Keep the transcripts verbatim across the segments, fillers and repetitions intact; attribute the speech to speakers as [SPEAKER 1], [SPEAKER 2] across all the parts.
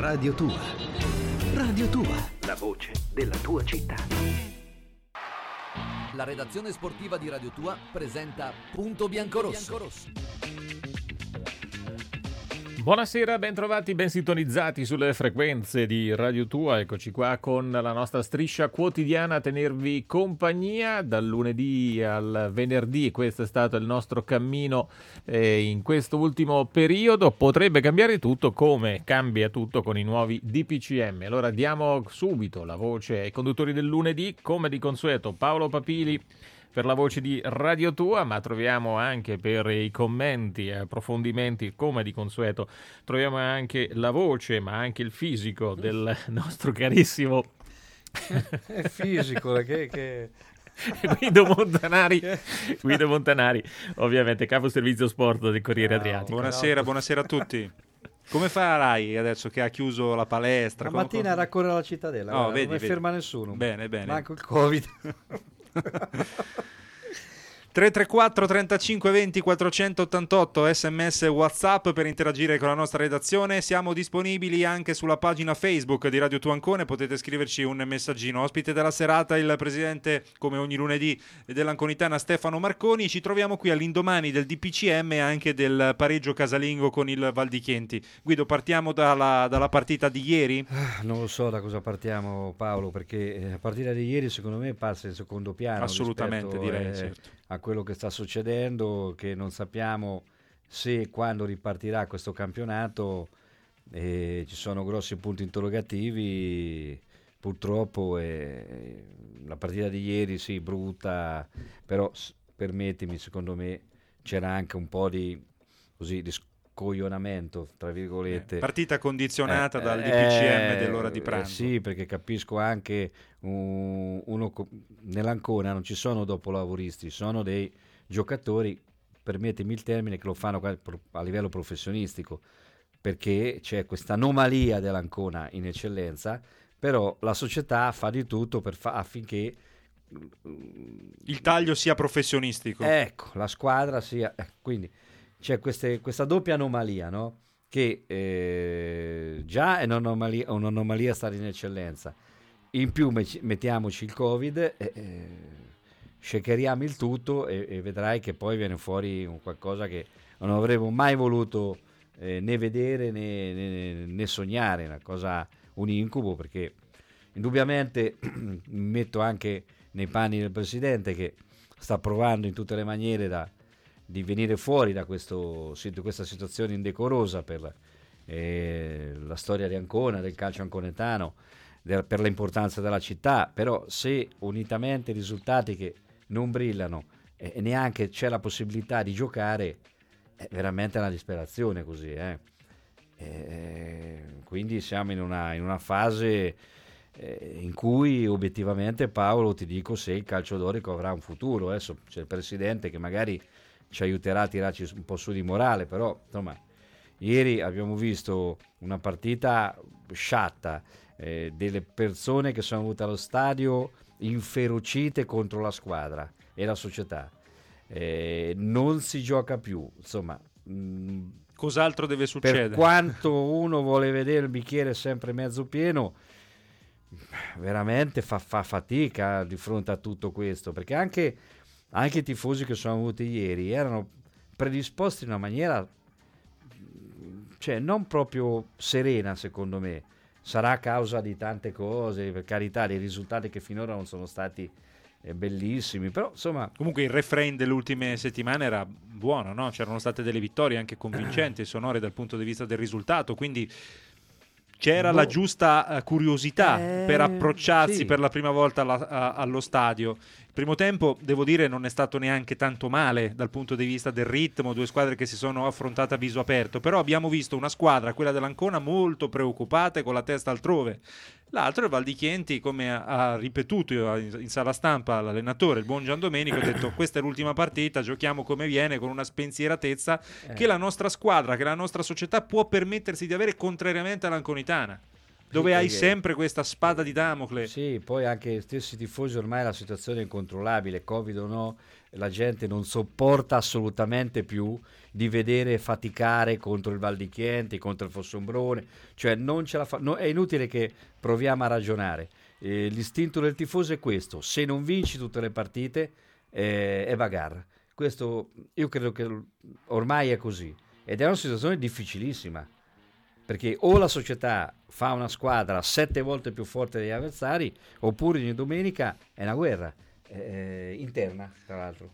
[SPEAKER 1] Radio Tua. Radio Tua, la voce della tua città.
[SPEAKER 2] La redazione sportiva di Radio Tua presenta Punto Biancorosso.
[SPEAKER 3] Buonasera, ben trovati, ben sintonizzati sulle frequenze di Radio Tua. Eccoci qua con la nostra striscia quotidiana a tenervi compagnia dal lunedì al venerdì. Questo è stato il nostro cammino eh, in questo ultimo periodo. Potrebbe cambiare tutto, come cambia tutto con i nuovi D P C M. Allora diamo subito la voce ai conduttori del lunedì, come di consueto Paolo Papili per la voce di Radio Tua, ma troviamo anche per i commenti e approfondimenti, come di consueto, troviamo anche la voce, ma anche il fisico del nostro carissimo
[SPEAKER 4] è fisico, che... che...
[SPEAKER 3] Guido Montanari, Guido Montanari, ovviamente capo servizio sport del Corriere Adriatico.
[SPEAKER 5] Buonasera, buonasera a tutti. Come fa Rai adesso che ha chiuso la palestra?
[SPEAKER 4] La mattina
[SPEAKER 5] come...
[SPEAKER 4] raccorre alla cittadella,
[SPEAKER 5] oh,
[SPEAKER 4] guarda,
[SPEAKER 5] vedi,
[SPEAKER 4] non
[SPEAKER 5] vedi.
[SPEAKER 4] ferma nessuno.
[SPEAKER 5] Bene, bene.
[SPEAKER 4] Manco il Covid.
[SPEAKER 5] tre tre quattro trentacinque venti quattrocentottantotto sms WhatsApp per interagire con la nostra redazione. Siamo disponibili anche sulla pagina Facebook di Radio Tua Ancona, potete scriverci un messaggino. Ospite della serata il presidente, come ogni lunedì, dell'Anconitana Stefano Marconi. Ci troviamo qui all'indomani del D P C M e anche del pareggio casalingo con il Val di Chienti. Guido, partiamo dalla, dalla partita di ieri?
[SPEAKER 4] Non lo so da cosa partiamo, Paolo, perché la partita di ieri secondo me passa in secondo piano.
[SPEAKER 5] Assolutamente,
[SPEAKER 4] rispetto,
[SPEAKER 5] direi,
[SPEAKER 4] eh,
[SPEAKER 5] certo.
[SPEAKER 4] a quello che sta succedendo, che non sappiamo se e quando ripartirà questo campionato. E ci sono grossi punti interrogativi purtroppo. E la partita di ieri sì, brutta, però permettimi, secondo me c'era anche un po' di così di scoglionamento tra virgolette,
[SPEAKER 5] eh, partita condizionata
[SPEAKER 4] eh,
[SPEAKER 5] dal D P C M
[SPEAKER 4] eh,
[SPEAKER 5] dell'ora di pranzo.
[SPEAKER 4] Eh, sì, perché capisco anche un, uno nell'Ancona non ci sono dopolavoristi, sono dei giocatori, permettimi il termine, che lo fanno a livello professionistico, perché c'è questa anomalia dell'Ancona in eccellenza, però la società fa di tutto per fa- affinché
[SPEAKER 5] il taglio sia professionistico.
[SPEAKER 4] Ecco, la squadra sia... Eh, quindi c'è queste, questa doppia anomalia, no? Che eh, già è un'anomalia, un'anomalia stare in eccellenza. In più me- mettiamoci il Covid, eh, eh, shakeriamo il tutto e, e vedrai che poi viene fuori un qualcosa che non avremmo mai voluto eh, né vedere né, né, né sognare, una cosa, un incubo, perché indubbiamente mi metto anche nei panni del presidente, che sta provando in tutte le maniere da, di venire fuori da questo, questa situazione indecorosa per eh, la storia di Ancona, del calcio anconetano, de, per l'importanza della città. Però se unitamente i risultati che non brillano e eh, neanche c'è la possibilità di giocare, è veramente una disperazione così, eh. Eh, quindi siamo in una, in una fase eh, in cui obiettivamente, Paolo, ti dico, se il calcio dorico avrà un futuro. Adesso c'è il presidente che magari ci aiuterà a tirarci un po' su di morale, però insomma ieri abbiamo visto una partita sciatta, eh, delle persone che sono venute allo stadio inferocite contro la squadra e la società. Eh, non si gioca più, insomma. Mh,
[SPEAKER 5] Cos'altro deve succedere?
[SPEAKER 4] Per quanto uno vuole vedere il bicchiere sempre mezzo pieno, veramente fa, fa fatica di fronte a tutto questo, perché anche, anche i tifosi che sono venuti ieri erano predisposti in una maniera, cioè non proprio serena, secondo me. Sarà a causa di tante cose, per carità, dei risultati che finora non sono stati eh, bellissimi, però insomma...
[SPEAKER 5] Comunque il refrain delle ultime settimane era buono, no? C'erano state delle vittorie anche convincenti e sonore dal punto di vista del risultato, quindi c'era boh. la giusta uh, curiosità eh, per approcciarsi sì. per la prima volta alla, a, allo stadio. Il primo tempo, devo dire, non è stato neanche tanto male dal punto di vista del ritmo, due squadre che si sono affrontate a viso aperto, però abbiamo visto una squadra, quella dell'Ancona, molto preoccupata e con la testa altrove. L'altro, il Val di Chienti, come ha, ha ripetuto in, in sala stampa l'allenatore, il buon Gian Domenico, ha detto: questa è l'ultima partita, giochiamo come viene, con una spensieratezza eh. che la nostra squadra, che la nostra società può permettersi di avere, contrariamente all'Anconitana, dove sì, hai sempre questa spada di Damocle.
[SPEAKER 4] Sì, poi anche stessi tifosi, ormai la situazione è incontrollabile, Covid o no, la gente non sopporta assolutamente più di vedere faticare contro il Val di Chienti, contro il Fossombrone, cioè non ce la fa, no, è inutile che proviamo a ragionare. Eh, l'istinto del tifoso è questo: se non vinci tutte le partite eh, è bagarre. Questo io credo che ormai è così, ed è una situazione difficilissima, perché o la società fa una squadra sette volte più forte degli avversari, oppure ogni domenica è una guerra eh, interna, tra l'altro.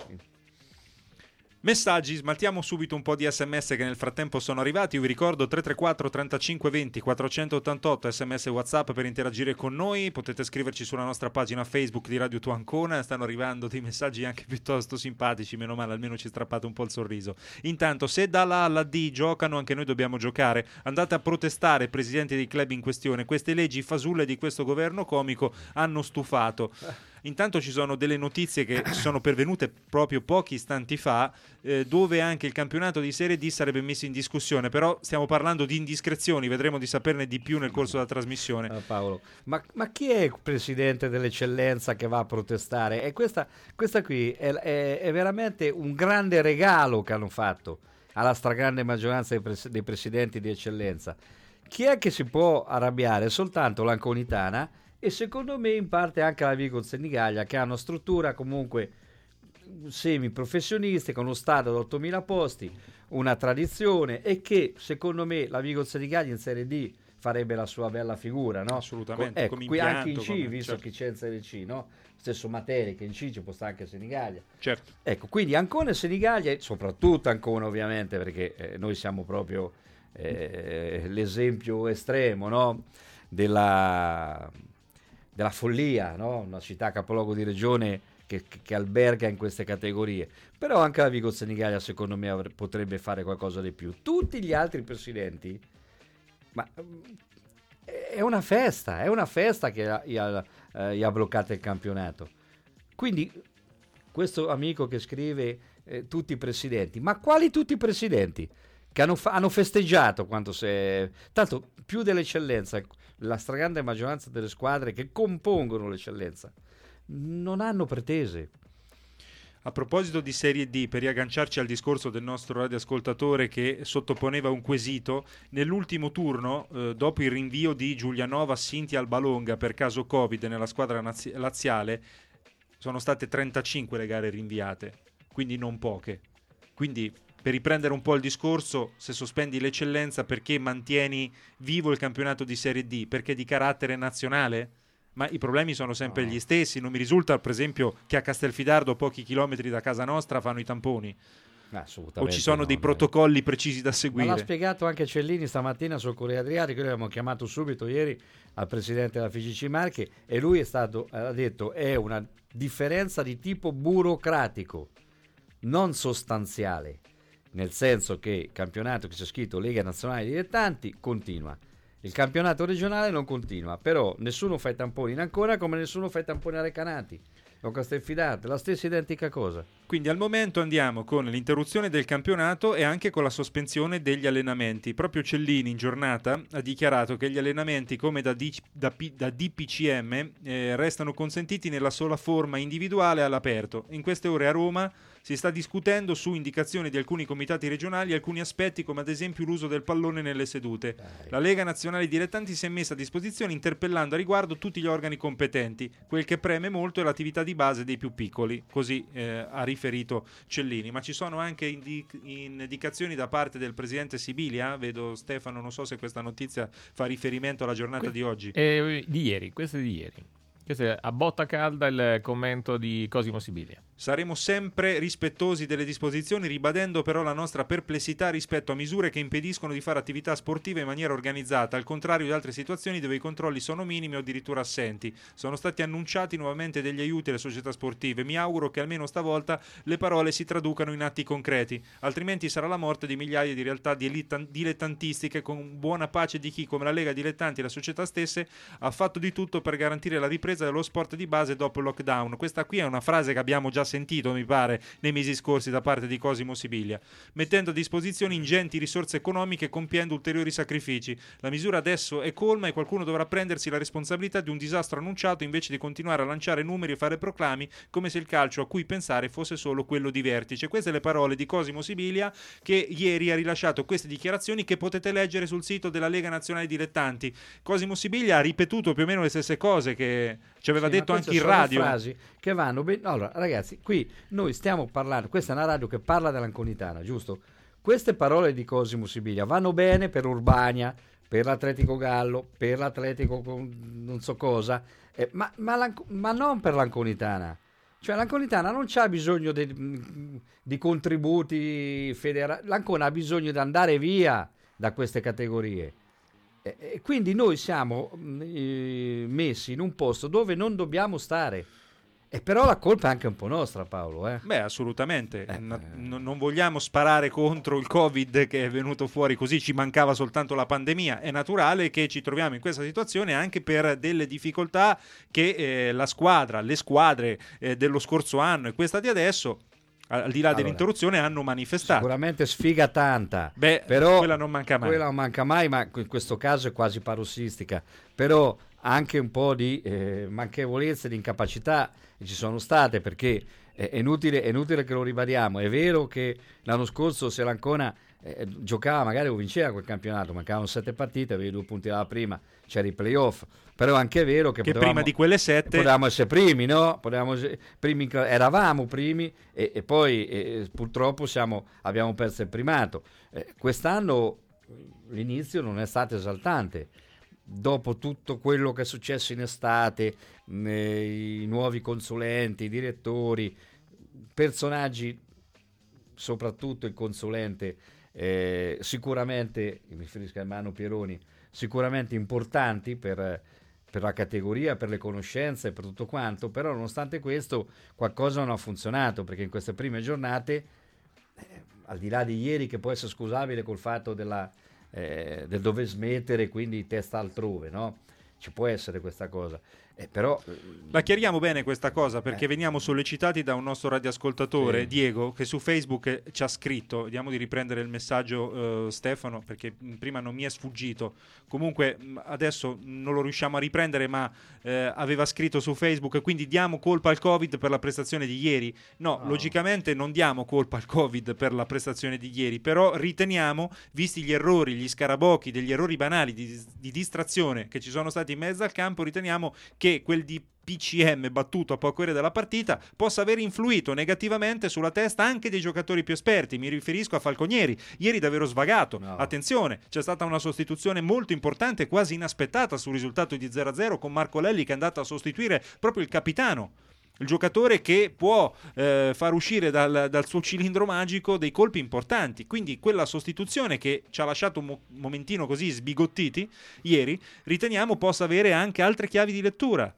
[SPEAKER 5] Messaggi, smaltiamo subito un po' di sms che nel frattempo sono arrivati. Io vi ricordo tre tre quattro trentacinque venti quattrocentottantotto sms WhatsApp per interagire con noi. Potete scriverci sulla nostra pagina Facebook di Radio Tua Ancona. Stanno arrivando dei messaggi anche piuttosto simpatici, meno male, almeno ci strappate un po' il sorriso. Intanto, se dalla A alla D giocano, anche noi dobbiamo giocare. Andate a protestare, presidenti dei club in questione. Queste leggi fasulle di questo governo comico hanno stufato. Intanto ci sono delle notizie che sono pervenute proprio pochi istanti fa, eh, dove anche il campionato di Serie D sarebbe messo in discussione, però stiamo parlando di indiscrezioni, vedremo di saperne di più nel corso della trasmissione.
[SPEAKER 4] Ah, Paolo, ma, ma chi è il presidente dell'eccellenza che va a protestare? E questa, questa qui è, è, è veramente un grande regalo che hanno fatto alla stragrande maggioranza dei, pres- dei presidenti di eccellenza. Chi è che si può arrabbiare? Soltanto l'Anconitana, e secondo me in parte anche la Vigo Senigallia, che ha una struttura comunque semi-professionistica, con uno stadio da ottomila posti, una tradizione, e che secondo me la Vigo Senigallia in Serie D farebbe la sua bella figura, no?
[SPEAKER 5] Assolutamente,
[SPEAKER 4] ecco,
[SPEAKER 5] come
[SPEAKER 4] qui
[SPEAKER 5] impianto,
[SPEAKER 4] anche in C,
[SPEAKER 5] come,
[SPEAKER 4] visto
[SPEAKER 5] certo.
[SPEAKER 4] che c'è in Serie C, no? Stesso Materi, che in C ci può stare anche Senigallia.
[SPEAKER 5] Certo.
[SPEAKER 4] Ecco, quindi Ancona e Senigallia, e soprattutto Ancona ovviamente, perché eh, noi siamo proprio eh, l'esempio estremo, no? Della... della follia, no? Una città capoluogo di regione che, che, che alberga in queste categorie. Però anche la Vigo Senigallia secondo me avre- potrebbe fare qualcosa di più. Tutti gli altri presidenti, ma è una festa, è una festa che ha, gli, ha, eh, gli ha bloccato il campionato. Quindi questo amico che scrive eh, tutti i presidenti, ma quali tutti i presidenti? Che hanno, fa- hanno festeggiato quanto se... Tanto più dell'eccellenza, la stragrande maggioranza delle squadre che compongono l'eccellenza non hanno pretese.
[SPEAKER 5] A proposito di Serie D, per riagganciarci al discorso del nostro radioascoltatore che sottoponeva un quesito, nell'ultimo turno, eh, dopo il rinvio di Giulianova Cinzia Albalonga per caso Covid nella squadra nazi- laziale, sono state trentacinque le gare rinviate, quindi non poche. Quindi, per riprendere un po' il discorso, se sospendi l'eccellenza, perché mantieni vivo il campionato di Serie D? Perché di carattere nazionale? Ma i problemi sono sempre
[SPEAKER 4] No.
[SPEAKER 5] gli stessi. Non mi risulta, per esempio, che a Castelfidardo, pochi chilometri da casa nostra, fanno i tamponi.
[SPEAKER 4] Assolutamente
[SPEAKER 5] O ci sono
[SPEAKER 4] no,
[SPEAKER 5] dei
[SPEAKER 4] dai.
[SPEAKER 5] protocolli precisi da
[SPEAKER 4] Ma
[SPEAKER 5] seguire.
[SPEAKER 4] l'ha spiegato anche Cellini stamattina sul Corriere Adriatico. Noi abbiamo chiamato subito ieri al presidente della F I G C Marche e lui è stato, ha detto, è una differenza di tipo burocratico, non sostanziale, nel senso che il campionato che c'è scritto Lega Nazionale Dilettanti continua, il campionato regionale non continua, però nessuno fa i tamponi in Ancona come nessuno fa i tamponi a Recanati o Castelfidardo, la stessa identica cosa.
[SPEAKER 5] Quindi al momento andiamo con l'interruzione del campionato e anche con la sospensione degli allenamenti. Proprio Cellini in giornata ha dichiarato che gli allenamenti come da, D- da, P- da D P C M eh, restano consentiti nella sola forma individuale all'aperto. In queste ore a Roma si sta discutendo su indicazioni di alcuni comitati regionali alcuni aspetti, come ad esempio l'uso del pallone nelle sedute.
[SPEAKER 4] Dai.
[SPEAKER 5] La Lega Nazionale Dilettanti si è messa a disposizione interpellando a riguardo tutti gli organi competenti. Quel che preme molto è l'attività di base dei più piccoli, così eh, ha riferito Cellini. Ma ci sono anche indi- indicazioni da parte del presidente Sibilia? Vedo Stefano, non so se questa notizia fa riferimento alla giornata
[SPEAKER 3] Que-
[SPEAKER 5] di oggi.
[SPEAKER 3] Eh, di ieri, questo è di ieri. Questo è a botta calda il commento di Cosimo Sibilia.
[SPEAKER 5] Saremo sempre rispettosi delle disposizioni, ribadendo però la nostra perplessità rispetto a misure che impediscono di fare attività sportiva in maniera organizzata, al contrario di altre situazioni dove i controlli sono minimi o addirittura assenti. Sono stati annunciati nuovamente degli aiuti alle società sportive. Mi auguro che almeno stavolta le parole si traducano in atti concreti, altrimenti sarà la morte di migliaia di realtà dilettantistiche, con buona pace di chi, come la Lega Dilettanti e la società stesse, ha fatto di tutto per garantire la ripresa ripresa dello sport di base dopo il lockdown. Questa qui è una frase che abbiamo già sentito, mi pare, nei mesi scorsi da parte di Cosimo Sibilia, mettendo a disposizione ingenti risorse economiche e compiendo ulteriori sacrifici. La misura adesso è colma e qualcuno dovrà prendersi la responsabilità di un disastro annunciato invece di continuare a lanciare numeri e fare proclami come se il calcio a cui pensare fosse solo quello di vertice. Queste le parole di Cosimo Sibilia, che ieri ha rilasciato queste dichiarazioni che potete leggere sul sito della Lega Nazionale Dilettanti. Cosimo Sibilia ha ripetuto più o meno le stesse cose che ci aveva
[SPEAKER 4] sì,
[SPEAKER 5] detto anche in
[SPEAKER 4] sono
[SPEAKER 5] radio.
[SPEAKER 4] Frasi che vanno ben... Allora, ragazzi, qui noi stiamo parlando, questa è una radio che parla dell'Anconitana, giusto? Queste parole di Cosimo Sibilia vanno bene per Urbania, per l'Atletico Gallo, per l'Atletico non so cosa, eh, ma, ma, ma non per l'Anconitana. Cioè l'Anconitana non c'ha bisogno di, di contributi federali, l'Ancona ha bisogno di andare via da queste categorie. E, e quindi noi siamo eh, messi in un posto dove non dobbiamo stare. E però la colpa è anche un po' nostra, Paolo. Eh?
[SPEAKER 5] Beh, assolutamente.
[SPEAKER 4] Eh,
[SPEAKER 5] no,
[SPEAKER 4] eh.
[SPEAKER 5] non vogliamo sparare contro il Covid che è venuto fuori così, ci mancava soltanto la pandemia. È naturale che ci troviamo in questa situazione anche per delle difficoltà che eh, la squadra, le squadre eh, dello scorso anno e questa di adesso, al di là
[SPEAKER 4] Allora,
[SPEAKER 5] dell'interruzione, hanno manifestato.
[SPEAKER 4] Sicuramente sfiga tanta.
[SPEAKER 5] Beh,
[SPEAKER 4] però
[SPEAKER 5] quella non manca mai.
[SPEAKER 4] Quella non manca mai, ma in questo caso è quasi parossistica. Però anche un po' di eh, manchevolezze, di incapacità ci sono state, perché è, è, inutile, è inutile che lo ribadiamo. È vero che l'anno scorso se l'Ancona eh, giocava magari o vinceva quel campionato, mancavano sette partite, avevi due punti dalla prima, c'era i playoff, però è anche vero che,
[SPEAKER 5] che
[SPEAKER 4] potevamo,
[SPEAKER 5] prima di quelle sette
[SPEAKER 4] potevamo essere primi, no? Potevamo essere primi, eravamo primi e, e poi e, purtroppo siamo, abbiamo perso il primato. Eh, quest'anno l'inizio non è stato esaltante. Dopo tutto quello che è successo in estate, eh, i nuovi consulenti, i direttori, personaggi, soprattutto il consulente, eh, sicuramente, mi riferisco a Mano Pieroni, sicuramente importanti per, per la categoria, per le conoscenze, per tutto quanto, però nonostante questo qualcosa non ha funzionato, perché in queste prime giornate, eh, al di là di ieri che può essere scusabile col fatto della Eh, del dover smettere, quindi testa altrove, no? Ci può essere questa cosa, eh, però
[SPEAKER 5] la chiariamo bene questa cosa, perché
[SPEAKER 4] eh.
[SPEAKER 5] veniamo sollecitati da un nostro radioascoltatore,
[SPEAKER 4] sì.
[SPEAKER 5] Diego, che su Facebook ci ha scritto. Vediamo di riprendere il messaggio, uh, Stefano, perché prima non mi è sfuggito. Comunque adesso non lo riusciamo a riprendere, ma eh, aveva scritto su Facebook: quindi diamo colpa al Covid per la prestazione di ieri. No,
[SPEAKER 4] no,
[SPEAKER 5] logicamente non diamo colpa al Covid per la prestazione di ieri, però riteniamo, visti gli errori, gli scarabocchi, degli errori banali di, di distrazione che ci sono stati in mezzo al campo, riteniamo che quel di P C M battuto a poche ore dalla partita possa aver influito negativamente sulla testa anche dei giocatori più esperti. Mi riferisco a Falconieri, ieri davvero svagato.
[SPEAKER 4] No.
[SPEAKER 5] Attenzione, c'è stata una sostituzione molto importante, quasi inaspettata sul risultato di zero a zero, con Marco Lelli che è andato a sostituire proprio il capitano, il giocatore che può eh, far uscire dal, dal suo cilindro magico dei colpi importanti. Quindi quella sostituzione che ci ha lasciato un mo- momentino così sbigottiti ieri, riteniamo possa avere anche altre chiavi di lettura.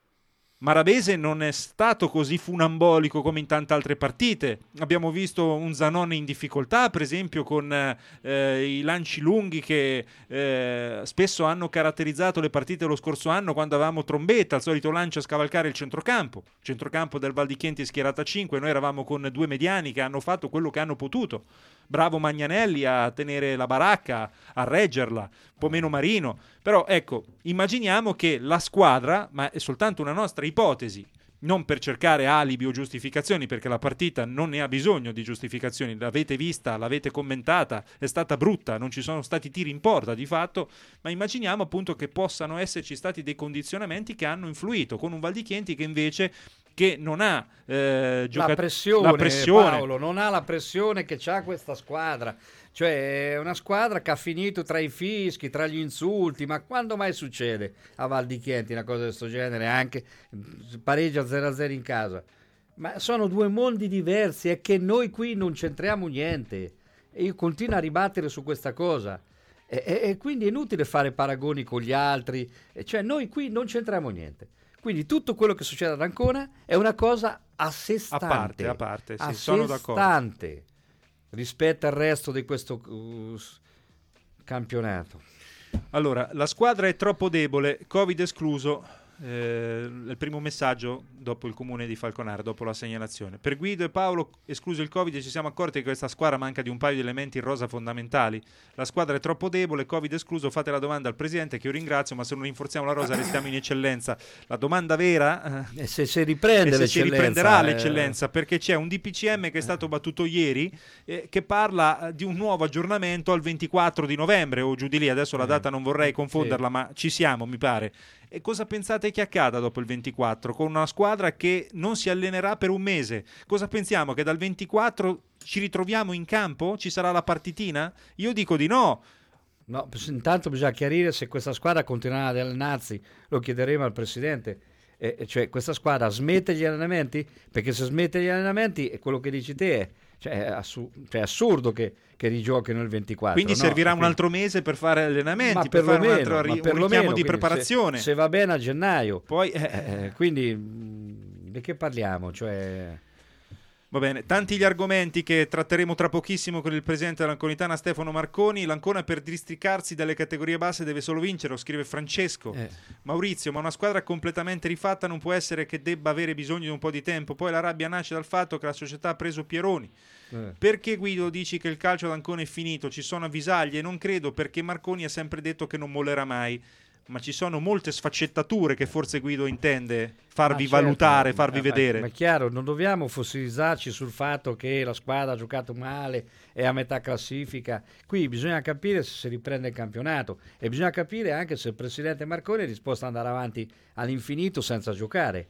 [SPEAKER 5] Marabese non è stato così funambolico come in tante altre partite. Abbiamo visto un Zanone in difficoltà, per esempio, con eh, i lanci lunghi che eh, spesso hanno caratterizzato le partite lo scorso anno, quando avevamo Trombetta, il solito lancio a scavalcare il centrocampo. Centrocampo del Val di Chieti schierata a cinque, noi eravamo con due mediani che hanno fatto quello che hanno potuto. Bravo Magnanelli a tenere la baracca, a reggerla, un po' meno Marino. Però ecco, immaginiamo che la squadra, ma è soltanto una nostra ipotesi, non per cercare alibi o giustificazioni, perché la partita non ne ha bisogno di giustificazioni, l'avete vista, l'avete commentata, è stata brutta, non ci sono stati tiri in porta di fatto, ma immaginiamo appunto che possano esserci stati dei condizionamenti che hanno influito, con un Val di Chieti che invece che non ha eh, giocat-
[SPEAKER 4] la, pressione,
[SPEAKER 5] la pressione,
[SPEAKER 4] Paolo, non ha la pressione che c'ha questa squadra. Cioè è una squadra che ha finito tra i fischi, tra gli insulti, ma quando mai succede a Val di Chieti una cosa di questo genere? Anche pareggia zero a zero in casa. Ma sono due mondi diversi, è che noi qui non c'entriamo niente. E io continuo a ribattere su questa cosa. E, e, e quindi è inutile fare paragoni con gli altri. E cioè noi qui non c'entriamo niente. Quindi tutto quello che succede ad Ancona è una cosa a sé stante.
[SPEAKER 5] A parte, a parte, sì,
[SPEAKER 4] a
[SPEAKER 5] sono
[SPEAKER 4] sé
[SPEAKER 5] d'accordo.
[SPEAKER 4] stante rispetto al resto di questo uh, campionato.
[SPEAKER 5] Allora, la squadra è troppo debole, Covid escluso, eh, il primo messaggio dopo il comune di Falconara, dopo la segnalazione. Per Guido e Paolo, escluso il Covid, ci siamo accorti che questa squadra manca di un paio di elementi in rosa fondamentali. La squadra è troppo debole, Covid escluso, fate la domanda al presidente che io ringrazio, ma se non rinforziamo la rosa restiamo in eccellenza. La domanda vera
[SPEAKER 4] eh, se si riprende
[SPEAKER 5] è se si riprenderà
[SPEAKER 4] eh...
[SPEAKER 5] l'eccellenza, perché c'è un D P C M che è stato battuto ieri eh, che parla di un nuovo aggiornamento al ventiquattro di novembre o giù di lì, adesso la data non vorrei confonderla, sì. Ma ci siamo, mi pare. E cosa pensate che accada dopo il ventiquattro con una squadra che non si allenerà per un mese? Cosa pensiamo, che dal ventiquattro ci ritroviamo in campo? Ci sarà la partitina? Io dico di no.
[SPEAKER 4] No, intanto bisogna chiarire se questa squadra continuerà ad allenarsi, lo chiederemo al presidente. Eh, cioè questa squadra smette gli allenamenti? Perché se smette gli allenamenti è quello che dici te, è, cioè, è, assu- cioè, è assurdo che, che rigiochino il ventiquattro.
[SPEAKER 5] Quindi
[SPEAKER 4] no?
[SPEAKER 5] servirà
[SPEAKER 4] Quindi...
[SPEAKER 5] un altro mese per fare allenamenti,
[SPEAKER 4] ma
[SPEAKER 5] per,
[SPEAKER 4] per
[SPEAKER 5] fare
[SPEAKER 4] meno,
[SPEAKER 5] un altro ri-
[SPEAKER 4] per
[SPEAKER 5] un richiamo
[SPEAKER 4] meno,
[SPEAKER 5] di preparazione.
[SPEAKER 4] Se, se va bene a gennaio.
[SPEAKER 5] Poi, eh...
[SPEAKER 4] Eh, quindi mh, di che parliamo? Cioè...
[SPEAKER 5] Va bene, tanti gli argomenti che tratteremo tra pochissimo con il presidente dell'Anconitana Stefano Marconi. L'Ancona per districarsi dalle categorie basse deve solo vincere, lo scrive Francesco.
[SPEAKER 4] Eh.
[SPEAKER 5] Maurizio, ma una squadra completamente rifatta non può essere che debba avere bisogno di un po' di tempo. Poi la rabbia nasce dal fatto che la società ha preso Pieroni. Eh. Perché Guido dici che il calcio d'Ancona è finito? Ci sono avvisaglie? Non credo, perché Marconi ha sempre detto che non mollerà mai. Ma ci sono molte sfaccettature che forse Guido intende farvi
[SPEAKER 4] ah, certo.
[SPEAKER 5] valutare, farvi
[SPEAKER 4] ma,
[SPEAKER 5] vedere.
[SPEAKER 4] Ma è chiaro, non dobbiamo fossilizzarci sul fatto che la squadra ha giocato male, è a metà classifica. Qui bisogna capire se si riprende il campionato e bisogna capire anche se il presidente Marconi è disposto ad andare avanti all'infinito senza giocare.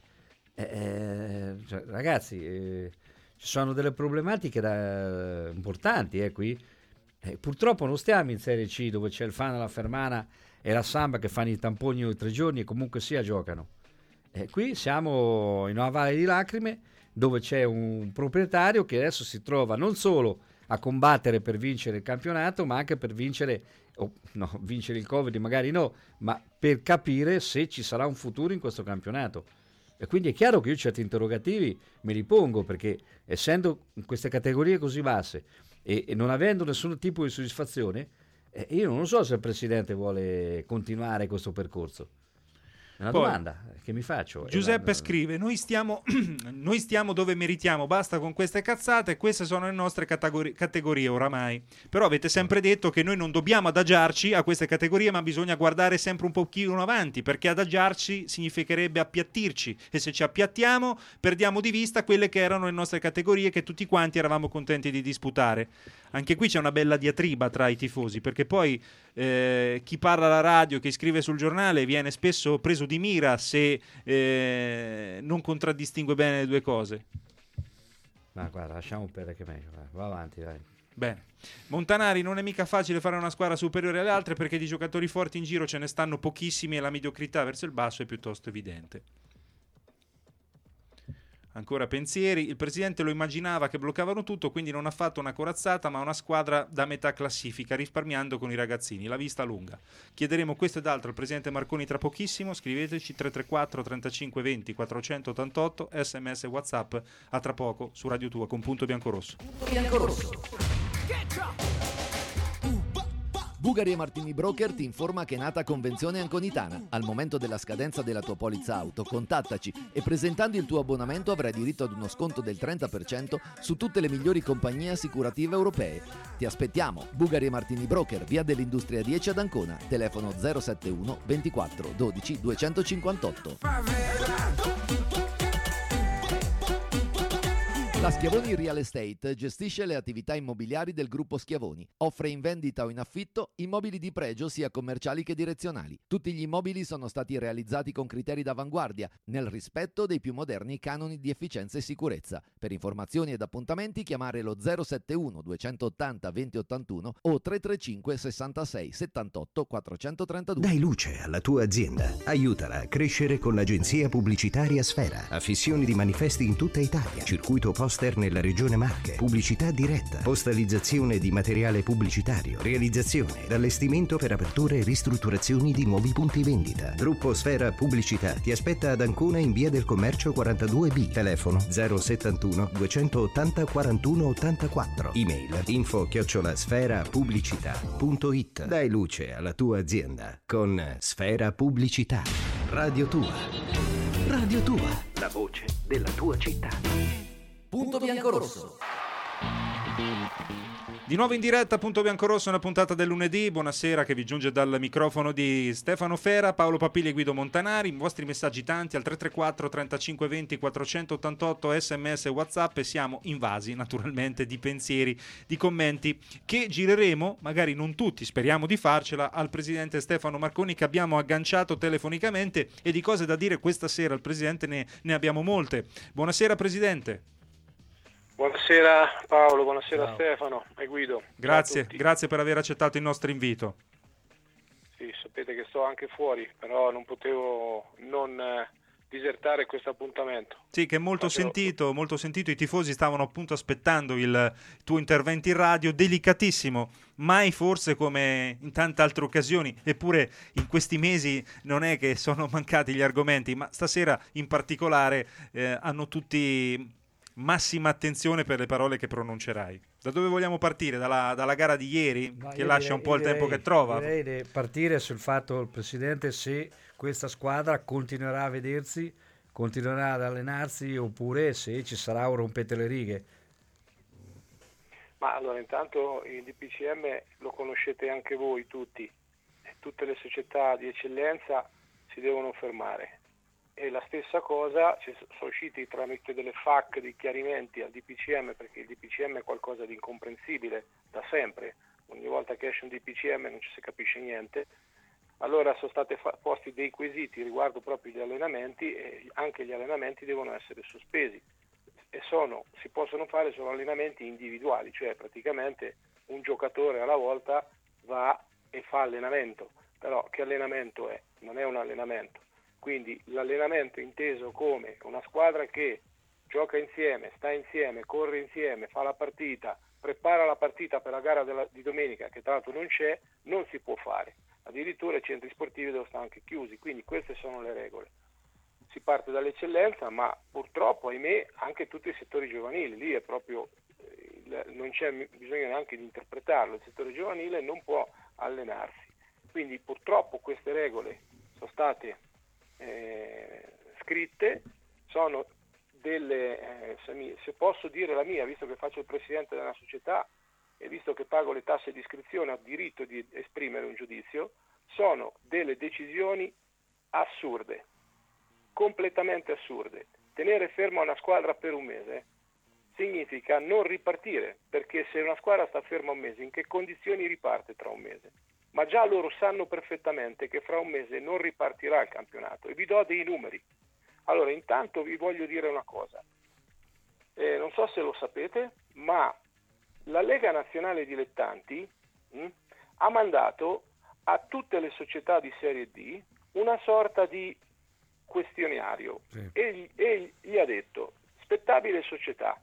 [SPEAKER 4] Eh, cioè, ragazzi, eh, ci sono delle problematiche da, importanti eh, qui. Eh, purtroppo non stiamo in Serie C dove c'è il Fana, la Fermana e la Samba che fanno i tamponi ogni tre giorni e comunque sia giocano. E qui siamo in una valle di lacrime dove c'è un proprietario che adesso si trova non solo a combattere per vincere il campionato, ma anche per vincere, oh, no, vincere il Covid magari no, ma per capire se ci sarà un futuro in questo campionato. E quindi è chiaro che io certi interrogativi me li pongo, perché essendo in queste categorie così basse e, e non avendo nessun tipo di soddisfazione, Eh, io non so se il presidente vuole continuare questo percorso. È una
[SPEAKER 5] Poi,
[SPEAKER 4] domanda che mi faccio.
[SPEAKER 5] Giuseppe
[SPEAKER 4] la...
[SPEAKER 5] scrive: noi stiamo, noi stiamo dove meritiamo, basta con queste cazzate, queste sono le nostre categori- categorie oramai. Però avete sempre detto che noi non dobbiamo adagiarci a queste categorie, ma bisogna guardare sempre un pochino avanti, perché adagiarci significherebbe appiattirci, e se ci appiattiamo perdiamo di vista quelle che erano le nostre categorie che tutti quanti eravamo contenti di disputare. Anche qui c'è una bella diatriba tra i tifosi, perché poi eh, chi parla alla radio, chi scrive sul giornale viene spesso preso di mira se eh, non contraddistingue bene le due cose.
[SPEAKER 4] Ma guarda, lasciamo perdere che è meglio, vai. Va avanti, dai.
[SPEAKER 5] Bene. Montanari, non è mica facile fare una squadra superiore alle altre, perché di giocatori forti in giro ce ne stanno pochissimi e la mediocrità verso il basso è piuttosto evidente. Ancora pensieri, il presidente lo immaginava che bloccavano tutto, quindi non ha fatto una corazzata ma una squadra da metà classifica, risparmiando con i ragazzini, la vista lunga. Chiederemo questo ed altro al presidente Marconi tra pochissimo, scriveteci tre tre quattro trentacinque venti quattrocentottantotto, sms WhatsApp, a tra poco su Radio Tua con Punto Biancorosso.
[SPEAKER 2] Punto Biancorosso. Bugari e Martini Broker ti informa che è nata Convenzione Anconitana. Al momento della scadenza della tua polizza auto, contattaci e presentando il tuo abbonamento avrai diritto ad uno sconto del trenta per cento su tutte le migliori compagnie assicurative europee. Ti aspettiamo. Bugari e Martini Broker, via dell'Industria dieci ad Ancona, telefono zero sette uno ventiquattro dodici duecentocinquantotto. La Schiavoni Real Estate gestisce le attività immobiliari del gruppo Schiavoni. Offre in vendita o in affitto immobili di pregio sia commerciali che direzionali. Tutti gli immobili sono stati realizzati con criteri d'avanguardia, nel rispetto dei più moderni canoni di efficienza e sicurezza. Per informazioni ed appuntamenti chiamare lo zero sette uno duecentottanta venti ottantuno o tre tre cinque sessantasei settantotto quattrocentotrentadue.
[SPEAKER 1] Dai luce alla tua azienda. Aiutala a crescere con l'agenzia pubblicitaria Sfera. Affissioni di manifesti in tutta Italia. Circuito poster nella regione Marche, pubblicità diretta, postalizzazione di materiale pubblicitario, realizzazione, allestimento per aperture e ristrutturazioni di nuovi punti vendita. Gruppo Sfera Pubblicità ti aspetta ad Ancona in via del Commercio quarantadue B, telefono zero settantuno duecentottanta quarantuno ottantaquattro, email info chiocciola sfera pubblicità punto it. Dai luce alla tua azienda con Sfera Pubblicità. Radio Tua. Radio Tua, la voce della tua città.
[SPEAKER 2] Punto biancorosso.
[SPEAKER 5] Di nuovo in diretta, Punto Biancorosso, una puntata del lunedì. Buonasera, che vi giunge dal microfono di Stefano Fera, Paolo Papilli e Guido Montanari. I vostri messaggi tanti al tre tre quattro trentacinque venti quattrocentottantotto, sms e WhatsApp, e siamo invasi naturalmente di pensieri, di commenti che gireremo, magari non tutti, speriamo di farcela, al presidente Stefano Marconi, che abbiamo agganciato telefonicamente, e di cose da dire questa sera al presidente ne, ne abbiamo molte. Buonasera presidente.
[SPEAKER 6] Buonasera Paolo, buonasera
[SPEAKER 4] Ciao.
[SPEAKER 6] Stefano e Guido.
[SPEAKER 5] Grazie, grazie per aver accettato il nostro invito.
[SPEAKER 6] Sì, sapete che sto anche fuori, però non potevo non eh, disertare questo appuntamento.
[SPEAKER 5] Sì, che è molto
[SPEAKER 6] Facevo...
[SPEAKER 5] sentito, molto sentito. I tifosi stavano appunto aspettando il tuo intervento in radio, delicatissimo, mai forse come in tante altre occasioni, eppure in questi mesi non è che sono mancati gli argomenti, ma stasera in particolare eh, hanno tutti massima attenzione per le parole che pronuncerai. Da dove vogliamo partire? Dalla, dalla gara di ieri,
[SPEAKER 4] Ma
[SPEAKER 5] che
[SPEAKER 4] io
[SPEAKER 5] lascia
[SPEAKER 4] direi,
[SPEAKER 5] un po' il
[SPEAKER 4] direi,
[SPEAKER 5] tempo che trova?
[SPEAKER 4] Direi di partire sul fatto, il presidente, se questa squadra continuerà a vedersi, continuerà ad allenarsi, oppure se ci sarà un rompete le righe.
[SPEAKER 6] Ma allora, intanto il D P C M lo conoscete anche voi tutti, tutte le società di eccellenza si devono fermare. E la stessa cosa, ci sono usciti tramite delle F A Q di chiarimenti al D P C M, perché il D P C M è qualcosa di incomprensibile da sempre, ogni volta che esce un D P C M non ci si capisce niente. Allora sono stati fa- posti dei quesiti riguardo proprio gli allenamenti, e anche gli allenamenti devono essere sospesi, e sono, si possono fare solo allenamenti individuali, cioè praticamente un giocatore alla volta va e fa allenamento, però che allenamento è? Non è un allenamento. Quindi l'allenamento inteso come una squadra che gioca insieme, sta insieme, corre insieme, fa la partita, prepara la partita per la gara della, di domenica, che tra l'altro non c'è, non si può fare. Addirittura i centri sportivi devono stare anche chiusi, quindi queste sono le regole. Si parte dall'eccellenza, ma purtroppo, ahimè, anche tutti i settori giovanili, lì è proprio, eh, non c'è bisogno neanche di interpretarlo, il settore giovanile non può allenarsi. Quindi purtroppo queste regole sono state Eh, scritte, sono delle, eh, se, mi, se posso dire la mia, visto che faccio il presidente della società e visto che pago le tasse di iscrizione, ho diritto di esprimere un giudizio, sono delle decisioni assurde, completamente assurde. Tenere ferma una squadra per un mese significa non ripartire, perché se una squadra sta ferma un mese, in che condizioni riparte tra un mese? Ma già loro sanno perfettamente che fra un mese non ripartirà il campionato, e vi do dei numeri. Allora, intanto vi voglio dire una cosa, eh, non so se lo sapete, ma la Lega Nazionale Dilettanti mh, ha mandato a tutte le società di Serie D una sorta di questionario, sì. e, e gli ha detto: spettabile società,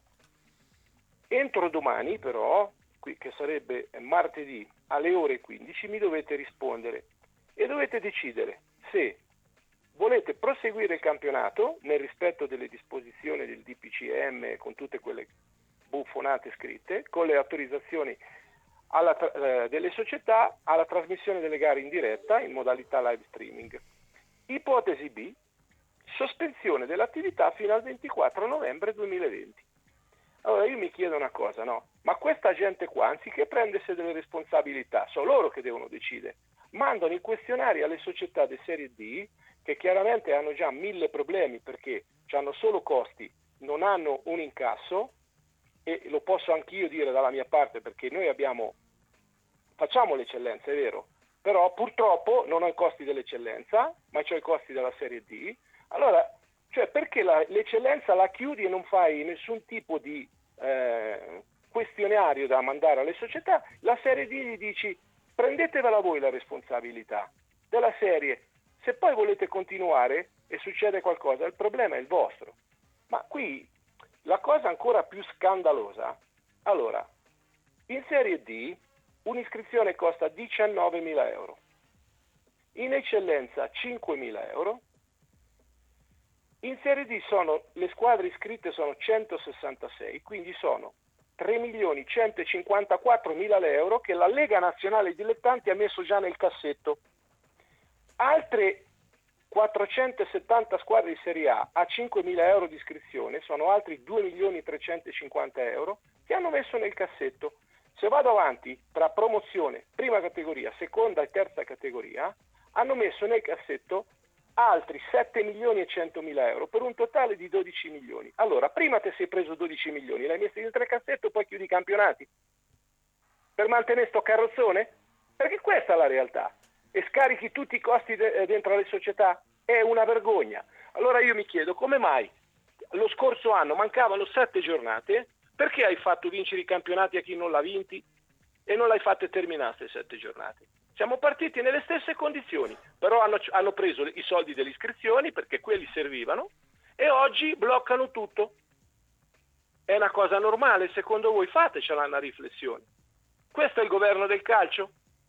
[SPEAKER 6] entro domani però, qui, che sarebbe martedì alle ore quindici, mi dovete rispondere e dovete decidere se volete proseguire il campionato nel rispetto delle disposizioni del D P C M, con tutte quelle buffonate scritte, con le autorizzazioni alla tra- eh, delle società alla trasmissione delle gare in diretta in modalità live streaming. Ipotesi B, sospensione dell'attività fino al ventiquattro novembre duemilaventi. Allora io mi chiedo una cosa, no? Ma questa gente qua, anziché prendersi delle responsabilità, sono loro che devono decidere. Mandano i questionari alle società di Serie D, che chiaramente hanno già mille problemi perché hanno solo costi, non hanno un incasso, e lo posso anch'io dire dalla mia parte, perché noi abbiamo, facciamo l'eccellenza, è vero, però purtroppo non ho i costi dell'eccellenza, ma ho i costi della Serie D. Allora, cioè perché la, l'eccellenza la chiudi e non fai nessun tipo di eh, questionario da mandare alle società? La Serie D gli dici: prendetevela voi la responsabilità della serie, se poi volete continuare e succede qualcosa il problema è il vostro. Ma qui la cosa ancora più scandalosa, allora, in Serie D un'iscrizione costa diciannovemila euro, in eccellenza cinquemila euro, in Serie D sono, le squadre iscritte sono centosessantasei, quindi sono tre milioni centocinquantaquattromila euro che la Lega Nazionale Dilettanti ha messo già nel cassetto. Altre quattrocentosettanta squadre di Serie A a cinquemila euro di iscrizione, sono altri due milioni trecentocinquanta euro che hanno messo nel cassetto. Se vado avanti tra promozione, prima categoria, seconda e terza categoria, hanno messo nel cassetto altri sette milioni e centomila euro per un totale di dodici milioni. Allora, prima ti sei preso dodici milioni, l'hai messo dentro il cassetto, poi chiudi i campionati per mantenere sto carrozzone? Perché questa è la realtà. E scarichi tutti i costi de- dentro le società? È una vergogna. Allora io mi chiedo, come mai lo scorso anno mancavano sette giornate, perché hai fatto vincere i campionati a chi non l'ha vinti e non l'hai fatte terminare queste sette giornate? Siamo partiti nelle stesse condizioni, però hanno, hanno preso i soldi delle iscrizioni perché quelli servivano e oggi bloccano tutto. È una cosa normale? Secondo voi fatecela una riflessione. Questo è il governo del calcio?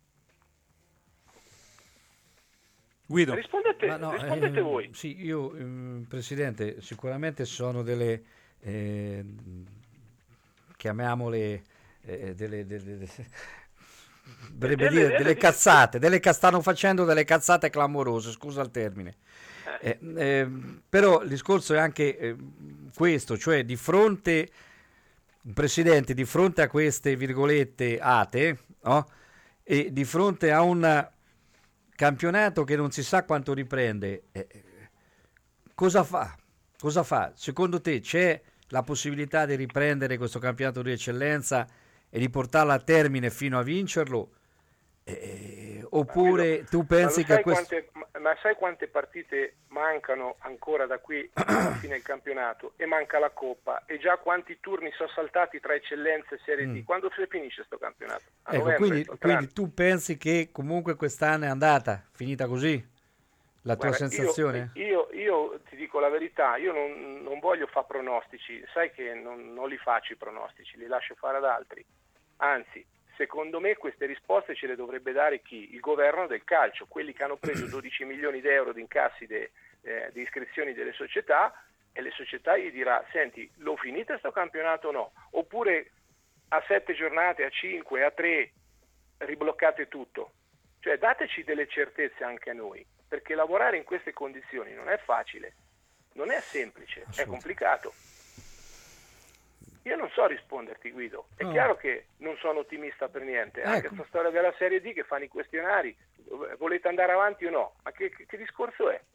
[SPEAKER 5] Guido.
[SPEAKER 6] Rispondete,
[SPEAKER 4] no,
[SPEAKER 6] rispondete
[SPEAKER 4] eh,
[SPEAKER 6] voi.
[SPEAKER 4] Sì, io, eh, Presidente, sicuramente sono delle, eh, chiamiamole, eh, delle, delle, delle, dovrebbe
[SPEAKER 6] delle,
[SPEAKER 4] dire,
[SPEAKER 6] delle,
[SPEAKER 4] delle
[SPEAKER 6] delle,
[SPEAKER 4] cazzate, delle ca- stanno facendo delle cazzate clamorose, scusa il termine. Eh, eh, però il discorso è anche eh, questo, cioè di fronte, Presidente, di fronte a queste virgolette ate, no? E di fronte a un campionato che non si sa quanto riprende, eh, cosa fa? Cosa fa? Secondo te c'è la possibilità di riprendere questo campionato di eccellenza e di portarlo a termine fino a vincerlo? Eh, oppure
[SPEAKER 6] Guido,
[SPEAKER 4] tu pensi
[SPEAKER 6] ma
[SPEAKER 4] che
[SPEAKER 6] sai
[SPEAKER 4] questo...
[SPEAKER 6] quante, ma, ma sai quante partite mancano ancora da qui alla fine del campionato? E manca la Coppa, e già quanti turni sono saltati tra eccellenza e Serie D?
[SPEAKER 4] Mm.
[SPEAKER 6] Quando si finisce questo campionato? A
[SPEAKER 4] Ecco,
[SPEAKER 6] novembre,
[SPEAKER 4] quindi,
[SPEAKER 6] tra
[SPEAKER 4] quindi
[SPEAKER 6] anni.
[SPEAKER 4] tu pensi che comunque quest'anno è andata, finita così? La tua
[SPEAKER 6] Guarda,
[SPEAKER 4] sensazione?
[SPEAKER 6] Io, io, io ti dico la verità, io non, non voglio fare pronostici, sai che non, non li faccio i pronostici, li lascio fare ad altri. Anzi, secondo me queste risposte ce le dovrebbe dare chi? Il governo del calcio, quelli che hanno preso dodici milioni di euro di incassi de, eh, di iscrizioni delle società, e le società gli dirà: senti, lo finite sto campionato o no? Oppure a sette giornate, a cinque, a tre ribloccate tutto. Cioè dateci delle certezze anche a noi, perché lavorare in queste condizioni non è facile, non è semplice, è complicato. Io non so risponderti, Guido. È
[SPEAKER 4] No.
[SPEAKER 6] chiaro che non sono ottimista per niente. Anche
[SPEAKER 4] Ecco.
[SPEAKER 6] questa storia della Serie D che fanno i questionari, volete andare avanti o no? Ma che, che, che discorso è?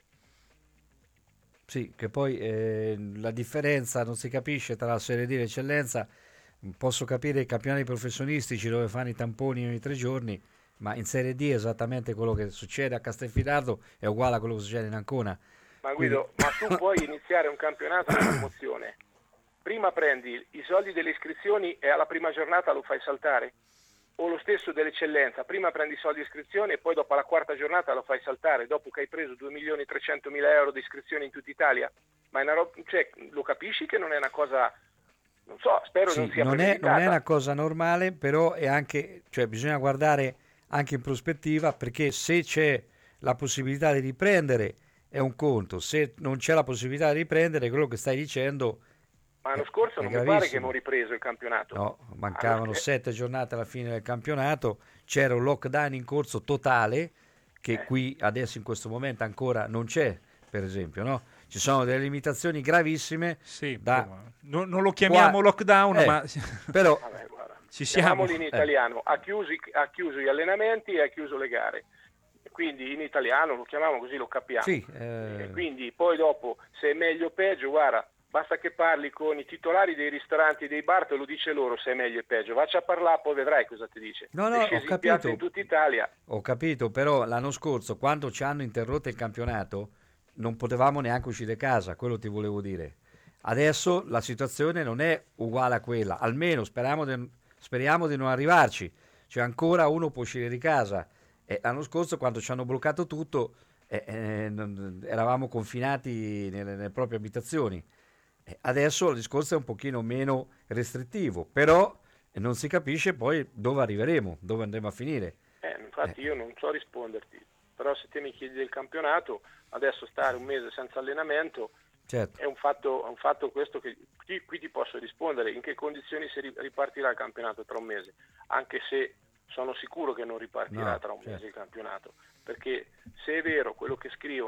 [SPEAKER 4] Sì, che poi eh, la differenza non si capisce tra la Serie D e l'eccellenza. Posso capire i campionati professionistici dove fanno i tamponi ogni tre giorni, ma in Serie D esattamente quello che succede a Castelfidardo è uguale a quello che succede in Ancona.
[SPEAKER 6] Ma Guido,
[SPEAKER 4] Quindi...
[SPEAKER 6] ma tu puoi iniziare un campionato di promozione. Prima prendi i soldi delle iscrizioni e alla prima giornata lo fai saltare? O lo stesso dell'eccellenza, prima prendi i soldi di iscrizione e poi dopo la quarta giornata lo fai saltare, dopo che hai preso due milioni trecentomila euro di iscrizioni in tutta Italia? Ma è una roba, cioè, lo capisci che non è una cosa, non so, spero
[SPEAKER 4] Sì,
[SPEAKER 6] non sia
[SPEAKER 4] non è,
[SPEAKER 6] premeditata.
[SPEAKER 4] non è una cosa normale, però è anche, cioè bisogna guardare anche in prospettiva, perché se c'è la possibilità di riprendere è un conto, se non c'è la possibilità di riprendere, quello che stai dicendo...
[SPEAKER 6] Ma l'anno scorso
[SPEAKER 4] è
[SPEAKER 6] non mi
[SPEAKER 4] gravissimo.
[SPEAKER 6] pare che non ripreso il campionato.
[SPEAKER 4] No, mancavano
[SPEAKER 6] Allora,
[SPEAKER 4] sette giornate alla fine del campionato, c'era un lockdown in corso totale che
[SPEAKER 6] Eh.
[SPEAKER 4] qui adesso in questo momento ancora non c'è, per esempio, no? Ci sono delle limitazioni gravissime.
[SPEAKER 5] Sì,
[SPEAKER 4] da...
[SPEAKER 5] non, non lo chiamiamo
[SPEAKER 4] Qua-
[SPEAKER 5] lockdown,
[SPEAKER 4] eh,
[SPEAKER 5] ma
[SPEAKER 4] però
[SPEAKER 6] vabbè, guarda,
[SPEAKER 5] ci siamo.
[SPEAKER 6] chiamiamoli in
[SPEAKER 4] Eh.
[SPEAKER 6] italiano, ha, chiuso, i- ha chiuso gli allenamenti e ha chiuso le gare. Quindi in italiano lo chiamiamo così, lo capiamo.
[SPEAKER 4] sì,
[SPEAKER 6] E
[SPEAKER 4] eh,
[SPEAKER 6] quindi poi dopo, se è meglio o peggio, guarda, basta che parli con i titolari dei ristoranti e dei bar, te lo dice loro se è meglio o peggio. Vacci a parlare, poi vedrai cosa ti dice.
[SPEAKER 4] No, no,
[SPEAKER 6] È
[SPEAKER 4] ho
[SPEAKER 6] sceso in
[SPEAKER 4] capito.
[SPEAKER 6] piazza in tutta Italia.
[SPEAKER 4] ho capito, però l'anno scorso quando ci hanno interrotto il campionato non potevamo neanche uscire da casa, quello ti volevo dire. Adesso la situazione non è uguale a quella, almeno speriamo di, speriamo di non arrivarci, cioè ancora uno può uscire di casa. E l'anno scorso quando ci hanno bloccato tutto eh, eh, non- eravamo confinati nelle, nelle proprie abitazioni. Eh, adesso il discorso è un pochino meno restrittivo, però eh, non si capisce poi dove arriveremo, dove andremo a finire.
[SPEAKER 6] Eh, infatti io non so risponderti, però se te mi chiedi del campionato, adesso stare un mese senza allenamento
[SPEAKER 4] Certo.
[SPEAKER 6] è un fatto, è un fatto questo che qui, qui ti posso rispondere. In che condizioni si ri- ripartirà il campionato tra un mese? Anche se sono sicuro che non ripartirà
[SPEAKER 4] No,
[SPEAKER 6] tra un
[SPEAKER 4] certo.
[SPEAKER 6] mese il campionato, perché se è vero quello che scrivono,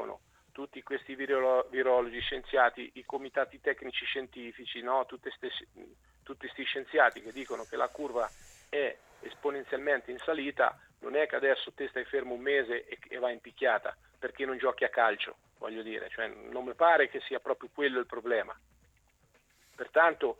[SPEAKER 6] tutti questi virolo- virologi, scienziati, i comitati tecnici scientifici, no? Tutte stesse, tutti questi scienziati che dicono che la curva è esponenzialmente in salita, non è che adesso te stai fermo un mese e, e vai in picchiata perché non giochi a calcio, voglio dire, cioè, non mi pare che sia proprio quello il problema. Pertanto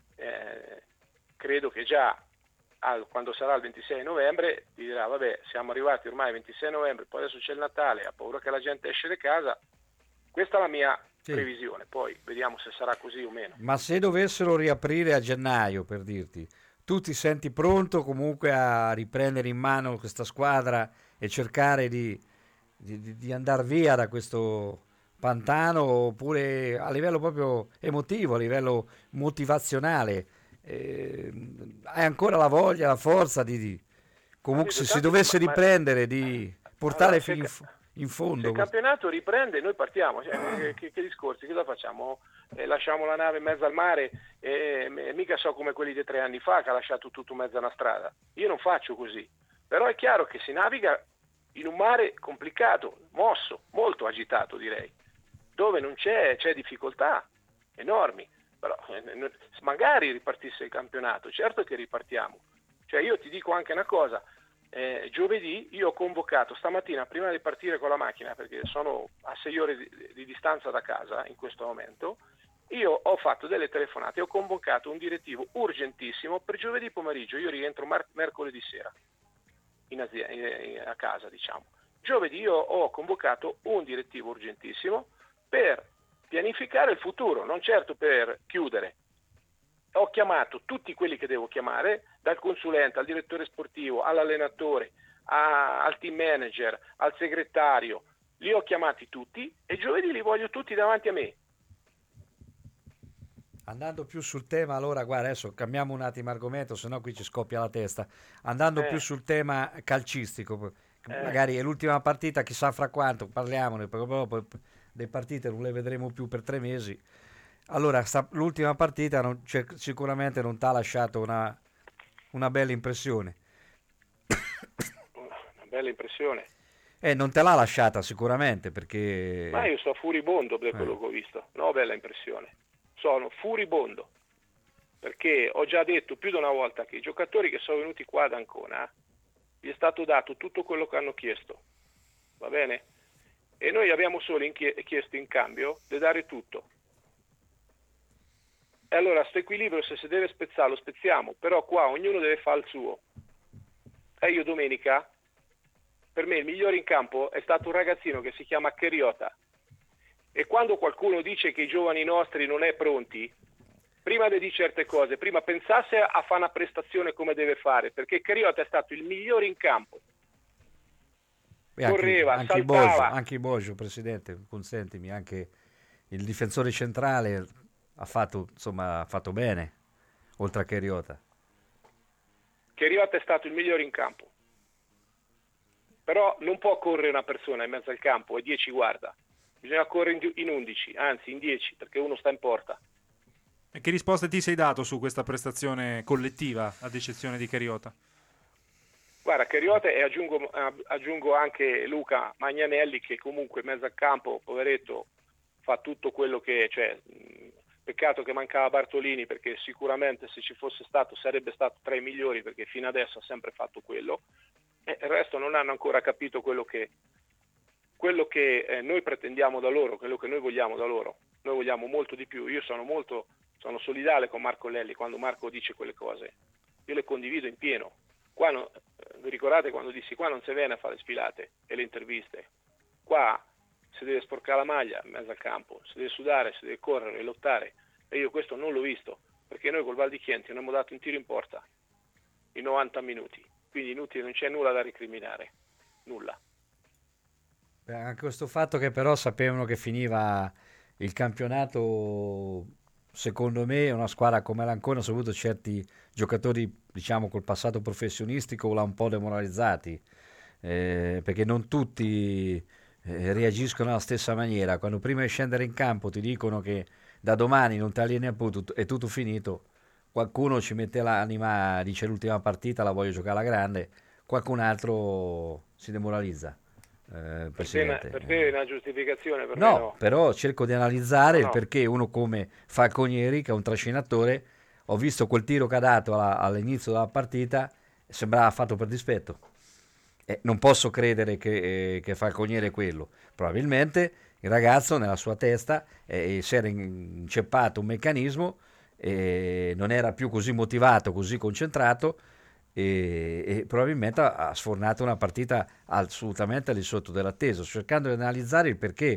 [SPEAKER 6] eh, credo che già al, quando sarà il ventisei novembre ti dirà vabbè, siamo arrivati ormai al ventisei novembre, poi adesso c'è il Natale, ha paura che la gente esce di casa. Questa è la mia sì. previsione, poi vediamo se sarà così o meno.
[SPEAKER 4] Ma se dovessero riaprire a gennaio, per dirti, tu ti senti pronto comunque a riprendere in mano questa squadra e cercare di, di, di andare via da questo pantano, oppure a livello proprio emotivo, a livello motivazionale, eh, hai ancora la voglia, la forza di, di comunque se si dovesse ma, riprendere di portare allora, fino in, in fondo.
[SPEAKER 6] Se il campionato riprende noi partiamo, cioè, che, che discorsi, cosa facciamo? Eh, lasciamo la nave in mezzo al mare e eh, mica so come quelli di tre anni fa che ha lasciato tutto in mezzo a una strada. Io non faccio così, però è chiaro che si naviga in un mare complicato, mosso, molto agitato direi, dove non c'è, c'è difficoltà enormi, però eh, magari ripartisse il campionato, certo che ripartiamo. Cioè io ti dico anche una cosa, eh, giovedì io ho convocato stamattina prima di partire con la macchina, perché sono a sei ore di, di distanza da casa in questo momento, io ho fatto delle telefonate, ho convocato un direttivo urgentissimo per giovedì pomeriggio, io rientro mar- mercoledì sera in azienda, in, a casa diciamo. Giovedì io ho convocato un direttivo urgentissimo per pianificare il futuro, non certo per chiudere. Ho chiamato tutti quelli che devo chiamare, dal consulente al direttore sportivo, all'allenatore, a, al team manager, al segretario, li ho chiamati tutti e giovedì li voglio tutti davanti a me.
[SPEAKER 4] Andando più sul tema, allora guarda, adesso cambiamo un attimo argomento, sennò qui ci scoppia la testa. Andando eh. più sul tema calcistico, eh. magari è l'ultima partita, chissà fra quanto, parliamone, perché poi le partite non le vedremo più per tre mesi. Allora, sta, l'ultima partita non, cioè, sicuramente non ti ha lasciato una, una bella impressione.
[SPEAKER 6] Una bella impressione?
[SPEAKER 4] Eh, non te l'ha lasciata sicuramente, perché...
[SPEAKER 6] Ma io sono furibondo per quello eh. che ho visto, no, bella impressione. Sono furibondo, perché ho già detto più di una volta che i giocatori che sono venuti qua ad Ancona gli è stato dato tutto quello che hanno chiesto, va bene? E noi abbiamo solo inchie- chiesto in cambio di dare tutto. E allora sto equilibrio, se si deve spezzare lo spezziamo, però qua ognuno deve fare il suo. E io domenica, per me il migliore in campo è stato un ragazzino che si chiama Cheriota. E quando qualcuno dice che i giovani nostri non è pronti, prima di dire certe cose, prima pensasse a fare una prestazione come deve fare, perché Cheriota è stato il migliore in campo.
[SPEAKER 4] Beh, correva, anche, anche
[SPEAKER 6] saltava.
[SPEAKER 4] Boggio, anche Boggio, presidente, consentimi, anche il difensore centrale ha fatto, insomma, ha fatto bene, oltre a Cheriota.
[SPEAKER 6] Cheriota è stato il migliore in campo. Però non può correre una persona in mezzo al campo e dieci guarda. Bisogna correre in undici, anzi in dieci, perché uno sta in porta.
[SPEAKER 5] E che risposte ti sei dato su questa prestazione collettiva, ad eccezione di Cheriota?
[SPEAKER 6] Guarda, Cheriota e aggiungo, aggiungo anche Luca Magnanelli, che comunque in mezzo al campo, poveretto, fa tutto quello che... Cioè, peccato che mancava Bartolini, perché sicuramente se ci fosse stato sarebbe stato tra i migliori, perché fino adesso ha sempre fatto quello. E il resto non hanno ancora capito quello che... quello che eh, noi pretendiamo da loro, quello che noi vogliamo da loro. Noi vogliamo molto di più. Io sono molto sono solidale con Marco Lelli quando Marco dice quelle cose. Io le condivido in pieno. Qua no, vi ricordate quando dissi qua non si viene a fare sfilate e le interviste. Qua si deve sporcare la maglia in mezzo al campo, si deve sudare, si deve correre e lottare. E io questo non l'ho visto, perché noi col Val di Chienti non abbiamo dato un tiro in porta in novanta minuti. Quindi inutile, non c'è nulla da recriminare. Nulla.
[SPEAKER 4] Anche questo fatto che però sapevano che finiva il campionato, secondo me una squadra come l'Ancona, soprattutto certi giocatori diciamo col passato professionistico, l'ha un po' demoralizzati, eh, perché non tutti eh, reagiscono alla stessa maniera. Quando prima di scendere in campo ti dicono che da domani non ti alleni più, è tutto finito, qualcuno ci mette l'anima, dice l'ultima partita la voglio giocare alla grande, qualcun altro si demoralizza. eh,
[SPEAKER 6] Per te,
[SPEAKER 4] Presidente.
[SPEAKER 6] per te è una giustificazione, per me
[SPEAKER 4] No,
[SPEAKER 6] no.
[SPEAKER 4] però cerco di analizzare
[SPEAKER 6] No,
[SPEAKER 4] il
[SPEAKER 6] no.
[SPEAKER 4] perché uno come Falconieri, che è un trascinatore, ho visto quel tiro che ha dato alla- all'inizio della partita, sembrava fatto per dispetto. Eh, non posso credere che, eh, che Falconieri è quello. Probabilmente il ragazzo nella sua testa eh, si era inceppato un meccanismo, e non era più così motivato, così concentrato, e, e probabilmente ha, ha sfornato una partita assolutamente al di sotto dell'atteso, cercando di analizzare il perché.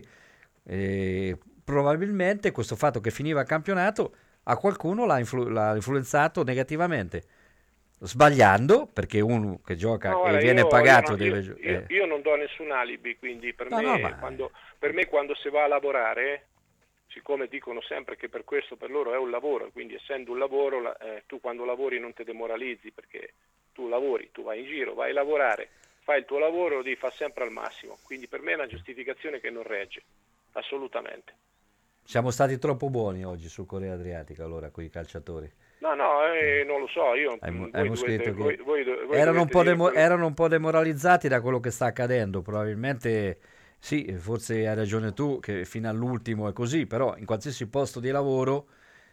[SPEAKER 4] Eh, probabilmente questo fatto che finiva il campionato a qualcuno l'ha, influ- l'ha influenzato negativamente, sbagliando, perché uno che gioca
[SPEAKER 6] No,
[SPEAKER 4] e
[SPEAKER 6] guarda,
[SPEAKER 4] viene
[SPEAKER 6] io,
[SPEAKER 4] pagato
[SPEAKER 6] io,
[SPEAKER 4] deve
[SPEAKER 6] io,
[SPEAKER 4] gio-
[SPEAKER 6] io-
[SPEAKER 4] eh.
[SPEAKER 6] io non do nessun alibi, quindi per,
[SPEAKER 4] No,
[SPEAKER 6] me,
[SPEAKER 4] no, ma-
[SPEAKER 6] quando, per me quando si va a lavorare, siccome dicono sempre che per questo per loro è un lavoro, quindi essendo un lavoro, la- eh, tu quando lavori non ti demoralizzi, perché tu lavori, tu vai in giro, vai a lavorare, fai il tuo lavoro, lo devi fare sempre al massimo, quindi per me è una giustificazione che non regge, assolutamente.
[SPEAKER 4] Siamo stati troppo buoni oggi sul Corea Adriatica, allora, con i calciatori.
[SPEAKER 6] No, no, eh, non lo so, io,
[SPEAKER 4] Hai-
[SPEAKER 6] voi,
[SPEAKER 4] abbiamo
[SPEAKER 6] dovete,
[SPEAKER 4] scritto che
[SPEAKER 6] voi, voi, do- voi
[SPEAKER 4] erano un,
[SPEAKER 6] dovete
[SPEAKER 4] po'
[SPEAKER 6] dire
[SPEAKER 4] demo-
[SPEAKER 6] quello-
[SPEAKER 4] erano un po' demoralizzati da quello che sta accadendo. Probabilmente sì, forse hai ragione tu che fino all'ultimo è così, però in qualsiasi posto di lavoro,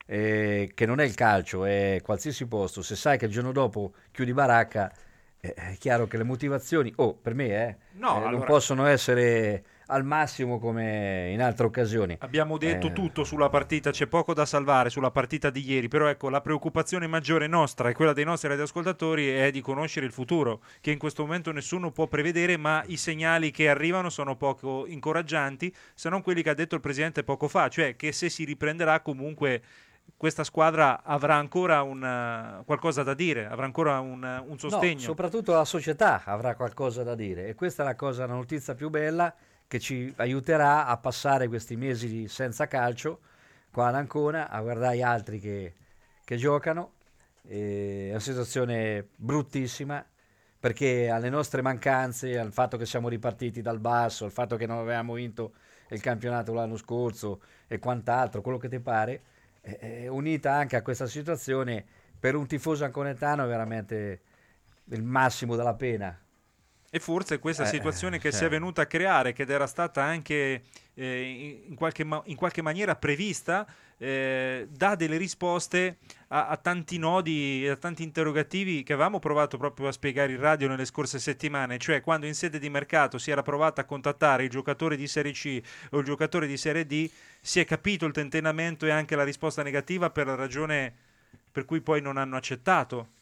[SPEAKER 4] eh, che non è il calcio, è qualsiasi posto, se sai che il giorno dopo chiudi baracca, eh, è chiaro che le motivazioni, oh, per me, eh,
[SPEAKER 5] No,
[SPEAKER 4] eh, non
[SPEAKER 5] allora-
[SPEAKER 4] possono essere al massimo come in altre occasioni.
[SPEAKER 5] Abbiamo detto
[SPEAKER 4] Eh,
[SPEAKER 5] tutto sulla partita, c'è poco da salvare sulla partita di ieri, però ecco la preoccupazione maggiore nostra e quella dei nostri radioascoltatori è di conoscere il futuro, che in questo momento nessuno può prevedere, ma i segnali che arrivano sono poco incoraggianti, se non quelli che ha detto il Presidente poco fa, cioè che se si riprenderà comunque questa squadra avrà ancora un, qualcosa da dire, avrà ancora un, un sostegno.
[SPEAKER 4] No, soprattutto la società avrà qualcosa da dire e questa è la cosa, la notizia più bella che ci aiuterà a passare questi mesi di- senza calcio qua ad Ancona, a guardare gli altri che, che giocano. E è una situazione bruttissima perché alle nostre mancanze, al fatto che siamo ripartiti dal basso, al fatto che non avevamo vinto il campionato l'anno scorso e quant'altro, quello che ti pare, eh, eh, unita anche a questa situazione, per un tifoso anconetano è veramente il massimo della pena.
[SPEAKER 5] E forse questa
[SPEAKER 4] Eh,
[SPEAKER 5] situazione che
[SPEAKER 4] cioè.
[SPEAKER 5] si è venuta a creare, che era stata anche eh, in, qualche ma- in qualche maniera prevista, eh, dà delle risposte a, a tanti nodi e a tanti interrogativi che avevamo provato proprio a spiegare in radio nelle scorse settimane, cioè quando in sede di mercato si era provato a contattare il giocatore di Serie C o il giocatore di Serie D, si è capito il tentennamento e anche la risposta negativa per la ragione per cui poi non hanno accettato.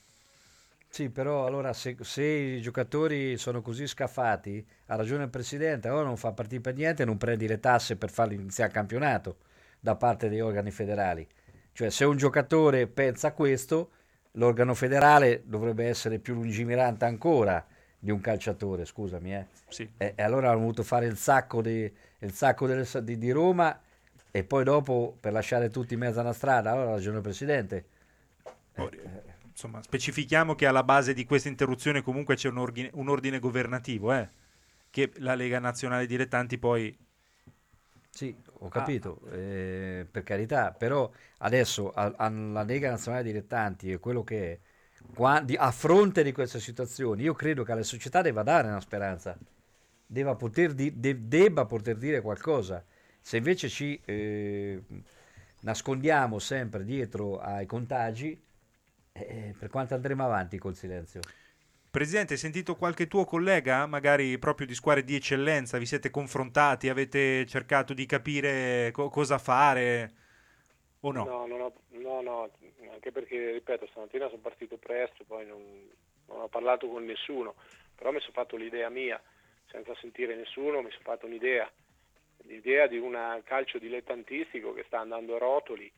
[SPEAKER 4] Sì, però allora se, se i giocatori sono così scaffati, ha ragione il presidente, allora non fa partire per niente e non prendi le tasse per farli iniziare il campionato da parte degli organi federali. Cioè se un giocatore pensa a questo, l'organo federale dovrebbe essere più lungimirante ancora di un calciatore, scusami. Eh.
[SPEAKER 5] Sì.
[SPEAKER 4] E, e allora hanno voluto fare il sacco, di, il sacco delle- di, di Roma e poi dopo per lasciare tutti in mezzo alla strada, allora ha ragione il presidente.
[SPEAKER 5] Poi, insomma, specifichiamo che alla base di questa interruzione comunque c'è un ordine, un ordine governativo, eh, che la Lega Nazionale Dilettanti poi...
[SPEAKER 4] Sì, ho capito, eh, per carità, però adesso a- alla Lega Nazionale Dilettanti è quello che è, qua- di- a fronte di queste situazioni, io credo che alla società debba dare una speranza, debba poter, di- de- debba poter dire qualcosa. Se invece ci eh, nascondiamo sempre dietro ai contagi, eh, per quanto andremo avanti col silenzio?
[SPEAKER 5] Presidente, hai sentito qualche tuo collega, magari proprio di squadre di eccellenza, vi siete confrontati, avete cercato di capire co- cosa fare o no?
[SPEAKER 6] No, non ho- no, no, anche perché, ripeto, stamattina sono partito presto, poi non, non ho parlato con nessuno, però mi sono fatto l'idea mia, senza sentire nessuno, mi sono fatto un'idea, l'idea di un calcio dilettantistico che sta andando a rotoli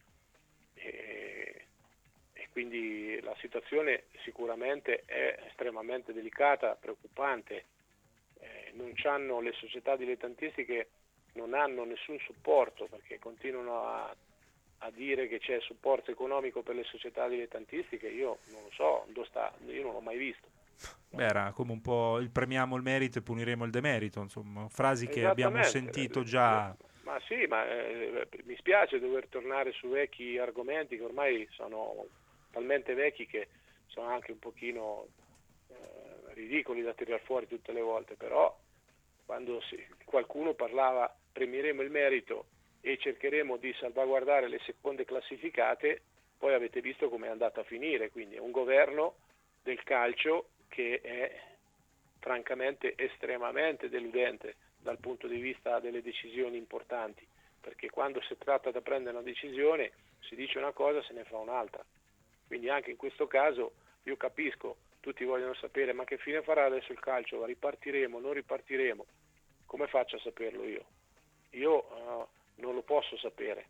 [SPEAKER 6] e, e quindi la situazione sicuramente è estremamente delicata, preoccupante. Eh, non c'hanno, le società dilettantistiche non hanno nessun supporto perché continuano a a dire che c'è supporto economico per le società dilettantistiche, io non lo so, dove sta, io non l'ho mai visto.
[SPEAKER 5] Beh, era come un po' il premiamo il merito e puniremo il demerito, insomma, frasi che abbiamo
[SPEAKER 6] Esattamente.
[SPEAKER 5] sentito già.
[SPEAKER 6] Ma sì, ma eh, mi spiace dover tornare su vecchi argomenti che ormai sono talmente vecchi che sono anche un pochino eh, ridicoli da tirare fuori tutte le volte, però quando si, qualcuno parlava premieremo il merito e cercheremo di salvaguardare le seconde classificate, poi avete visto come è andata a finire, quindi è un governo del calcio che è francamente estremamente deludente dal punto di vista delle decisioni importanti, perché quando si tratta da prendere una decisione si dice una cosa, se ne fa un'altra. Quindi anche in questo caso io capisco, tutti vogliono sapere ma che fine farà adesso il calcio, ripartiremo, non ripartiremo, come faccio a saperlo io? Io uh, non lo posso sapere.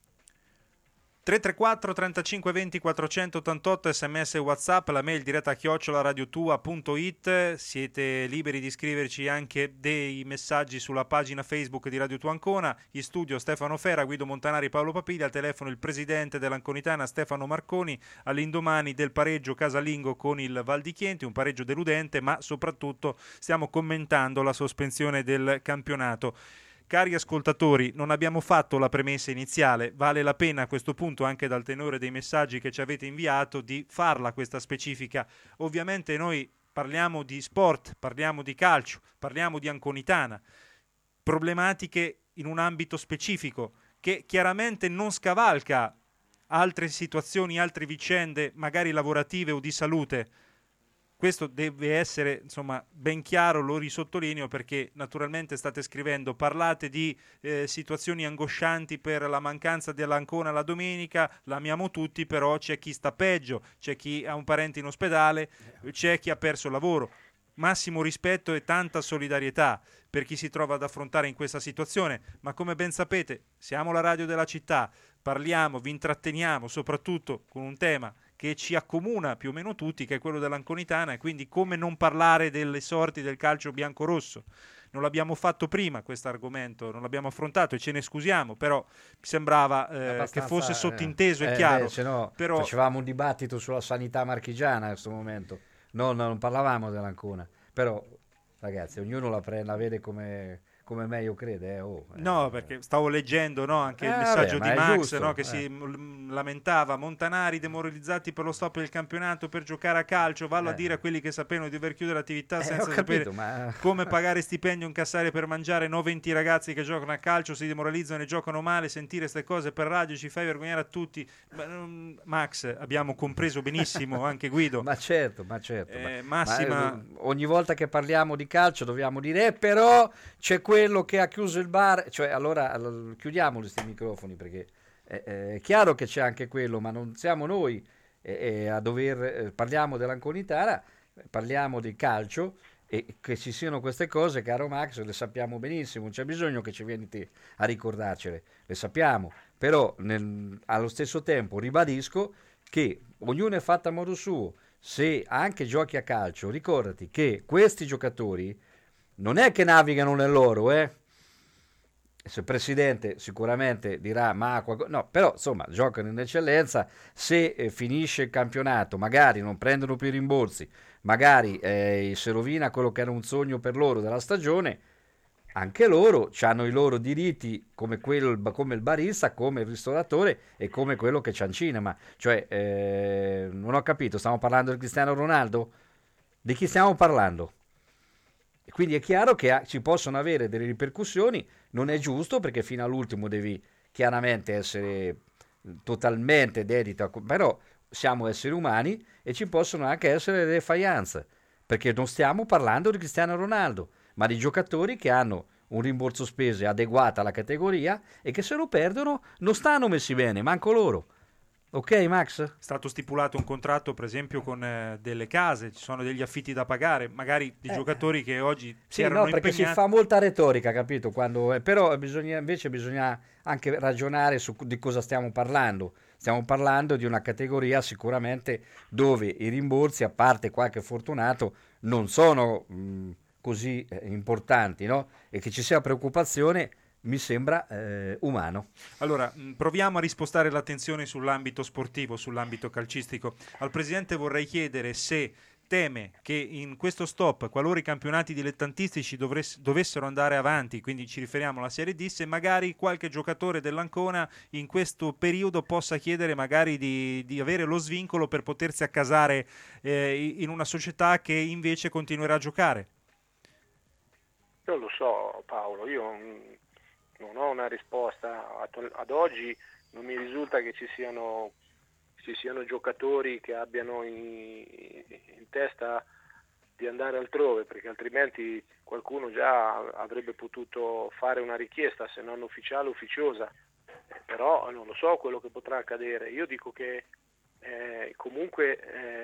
[SPEAKER 5] tre tre quattro trentacinque venti quattrocentottantotto sms e WhatsApp, la mail diretta chiocciola radiotua punto it. Siete liberi di scriverci anche dei messaggi sulla pagina Facebook di Radio Tua Ancona. In studio Stefano Fera, Guido Montanari, Paolo Papiglia, al telefono il presidente dell'Anconitana Stefano Marconi, all'indomani del pareggio casalingo con il Val di Chienti, un pareggio deludente, ma soprattutto stiamo commentando la sospensione del campionato. Cari ascoltatori, non abbiamo fatto la premessa iniziale, vale la pena a questo punto, anche dal tenore dei messaggi che ci avete inviato, di farla questa specifica. Ovviamente noi parliamo di sport, parliamo di calcio, parliamo di Anconitana, problematiche in un ambito specifico che chiaramente non scavalca altre situazioni, altre vicende, magari lavorative o di salute. Questo deve essere, insomma, ben chiaro, lo risottolineo, perché naturalmente state scrivendo, parlate di eh, situazioni angoscianti per la mancanza dell'Ancona la domenica, l'amiamo tutti, però c'è chi sta peggio, c'è chi ha un parente in ospedale, c'è chi ha perso il lavoro. Massimo rispetto e tanta solidarietà per chi si trova ad affrontare in questa situazione, ma come ben sapete siamo la radio della città, parliamo, vi intratteniamo soprattutto con un tema che ci accomuna più o meno tutti, che è quello dell'Anconitana, e quindi come non parlare delle sorti del calcio biancorosso. Non l'abbiamo fatto prima questo argomento, non l'abbiamo affrontato e ce ne scusiamo, però mi sembrava eh, che fosse sottinteso
[SPEAKER 4] eh,
[SPEAKER 5] e chiaro.
[SPEAKER 4] Beh, se no
[SPEAKER 5] però...
[SPEAKER 4] facevamo un dibattito sulla sanità marchigiana in questo momento, no, no, non parlavamo dell'Ancona, però ragazzi ognuno la, pre- la vede come... come meglio crede, eh. Oh, eh.
[SPEAKER 5] No, perché stavo leggendo, no, anche
[SPEAKER 4] eh,
[SPEAKER 5] il messaggio
[SPEAKER 4] vabbè,
[SPEAKER 5] di Max,
[SPEAKER 4] giusto,
[SPEAKER 5] no, che
[SPEAKER 4] eh.
[SPEAKER 5] si m- lamentava: Montanari demoralizzati per lo stop del campionato per giocare a calcio, vallo
[SPEAKER 4] eh.
[SPEAKER 5] a dire a quelli che sapevano di dover chiudere l'attività
[SPEAKER 4] eh,
[SPEAKER 5] senza
[SPEAKER 4] capito,
[SPEAKER 5] sapere
[SPEAKER 4] ma...
[SPEAKER 5] come pagare stipendio, incassare per mangiare. No, venti ragazzi che giocano a calcio si demoralizzano e giocano male, sentire queste cose per radio ci fai vergognare a tutti. Ma, um, Max, abbiamo compreso benissimo, anche Guido.
[SPEAKER 4] ma certo, ma certo.
[SPEAKER 5] Eh,
[SPEAKER 4] ma,
[SPEAKER 5] massima...
[SPEAKER 4] ma, eh, ogni volta che parliamo di calcio dobbiamo dire eh, però c'è quello che ha chiuso il bar, cioè allora, allora chiudiamo questi microfoni, perché è, è chiaro che c'è anche quello, ma non siamo noi eh, a dover eh, parliamo dell'Anconitana, parliamo di calcio, e che ci siano queste cose, caro Max, le sappiamo benissimo, non c'è bisogno che ci vieni te a ricordarcele, le sappiamo, però nel, allo stesso tempo ribadisco che ognuno è fatto a modo suo. Se anche giochi a calcio, ricordati che questi giocatori non è che navigano nell'oro, eh. Se il presidente sicuramente dirà ma qualco... no, però insomma giocano in eccellenza. Se eh, finisce il campionato magari non prendono più i rimborsi, magari eh, si rovina quello che era un sogno per loro della stagione, anche loro hanno i loro diritti, come, quello, come il barista, come il ristoratore e come quello che c'ha in cinema. Cioè eh, non ho capito, stiamo parlando di Cristiano Ronaldo? Di chi stiamo parlando? Quindi è chiaro che ha, ci possono avere delle ripercussioni, non è giusto, perché fino all'ultimo devi chiaramente essere totalmente dedito, a, però siamo esseri umani e ci possono anche essere delle defianze, perché non stiamo parlando di Cristiano Ronaldo, ma di giocatori che hanno un rimborso spese adeguato alla categoria e che se lo perdono non stanno messi bene, manco loro. Ok Max?
[SPEAKER 5] È stato stipulato un contratto per esempio con eh, delle case, ci sono degli affitti da pagare, magari di eh. giocatori che oggi si
[SPEAKER 4] sì,
[SPEAKER 5] erano
[SPEAKER 4] no, perché
[SPEAKER 5] impegnati.
[SPEAKER 4] si fa molta retorica, capito? Quando, eh, però bisogna, invece bisogna anche ragionare su di cosa stiamo parlando. Stiamo parlando di una categoria sicuramente dove i rimborsi, a parte qualche fortunato, non sono mh, così eh, importanti, no? E che ci sia preoccupazione mi sembra eh, umano.
[SPEAKER 5] Allora, proviamo a rispostare l'attenzione sull'ambito sportivo, sull'ambito calcistico. Al Presidente vorrei chiedere se teme che in questo stop, qualora i campionati dilettantistici dovres- dovessero andare avanti, quindi ci riferiamo alla Serie D, se magari qualche giocatore dell'Ancona in questo periodo possa chiedere magari di, di avere lo svincolo per potersi accasare eh, in una società che invece continuerà a giocare.
[SPEAKER 6] Non lo so Paolo, io non ho una risposta. Ad oggi non mi risulta che ci siano, ci siano giocatori che abbiano in, in testa di andare altrove, perché altrimenti qualcuno già avrebbe potuto fare una richiesta, se non ufficiale, ufficiosa. Eh, però non lo so quello che potrà accadere. Io dico che eh, comunque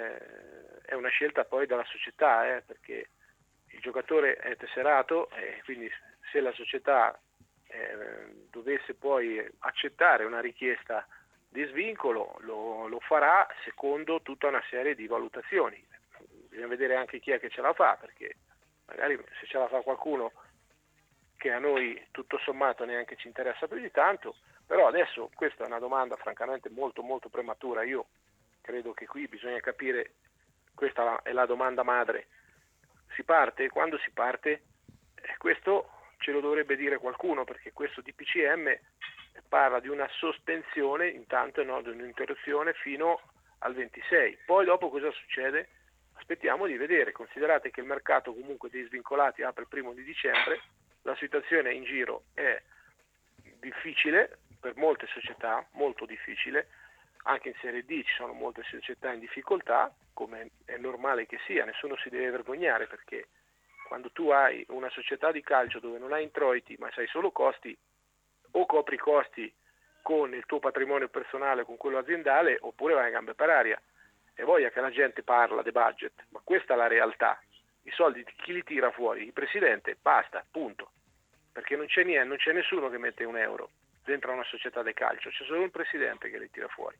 [SPEAKER 6] eh, è una scelta poi dalla società, eh, perché il giocatore è tesserato e quindi se la società eh, dovesse poi accettare una richiesta di svincolo lo, lo farà secondo tutta una serie di valutazioni. Bisogna vedere anche chi è che ce la fa, perché magari se ce la fa qualcuno che a noi tutto sommato neanche ci interessa più di tanto, però adesso questa è una domanda francamente molto molto prematura. Io credo che qui bisogna capire, questa è la domanda madre: si parte? Quando si parte? Eh, questo ce lo dovrebbe dire qualcuno, perché questo D P C M parla di una sospensione intanto, no, di un'interruzione fino al ventisei. Poi dopo cosa succede? Aspettiamo di vedere. Considerate che il mercato comunque dei svincolati apre il primo di dicembre, la situazione in giro è difficile per molte società, molto difficile, anche in Serie D ci sono molte società in difficoltà, come è normale che sia, nessuno si deve vergognare, perché quando tu hai una società di calcio dove non hai introiti ma hai solo costi, o copri i costi con il tuo patrimonio personale, con quello aziendale, oppure vai a gambe per aria. E voglia che la gente parla di budget, ma questa è la realtà. I soldi chi li tira fuori? Il presidente, basta, punto. Perché non c'è niente, non c'è nessuno che mette un euro dentro a una società di calcio, c'è solo il presidente che li tira fuori.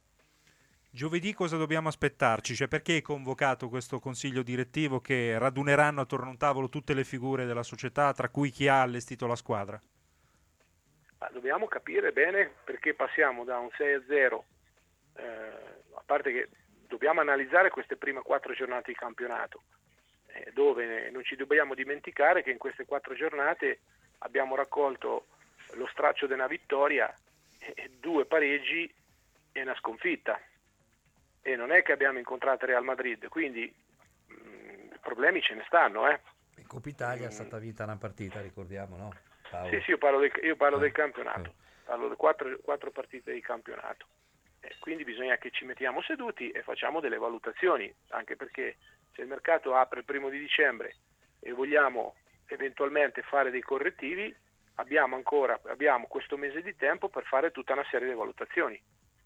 [SPEAKER 5] Giovedì cosa dobbiamo aspettarci? Cioè, perché è convocato questo consiglio direttivo che raduneranno attorno a un tavolo tutte le figure della società, tra cui chi ha allestito la squadra?
[SPEAKER 6] Ma dobbiamo capire bene perché passiamo da un sei a zero, eh, a parte che dobbiamo analizzare queste prime quattro giornate di campionato, eh, dove non ci dobbiamo dimenticare che in queste quattro giornate abbiamo raccolto lo straccio di una vittoria, eh, due pareggi e una sconfitta. E non è che abbiamo incontrato Real Madrid, quindi mh, problemi ce ne stanno. Eh.
[SPEAKER 4] In Coppa Italia è stata vinta una partita, ricordiamo, no? Paolo.
[SPEAKER 6] Sì, sì, io parlo del, io parlo
[SPEAKER 4] eh.
[SPEAKER 6] del campionato, parlo di quattro, quattro partite di campionato. Eh, quindi bisogna che ci mettiamo seduti e facciamo delle valutazioni, anche perché se il mercato apre il primo di dicembre e vogliamo eventualmente fare dei correttivi, abbiamo ancora abbiamo questo mese di tempo per fare tutta una serie di valutazioni.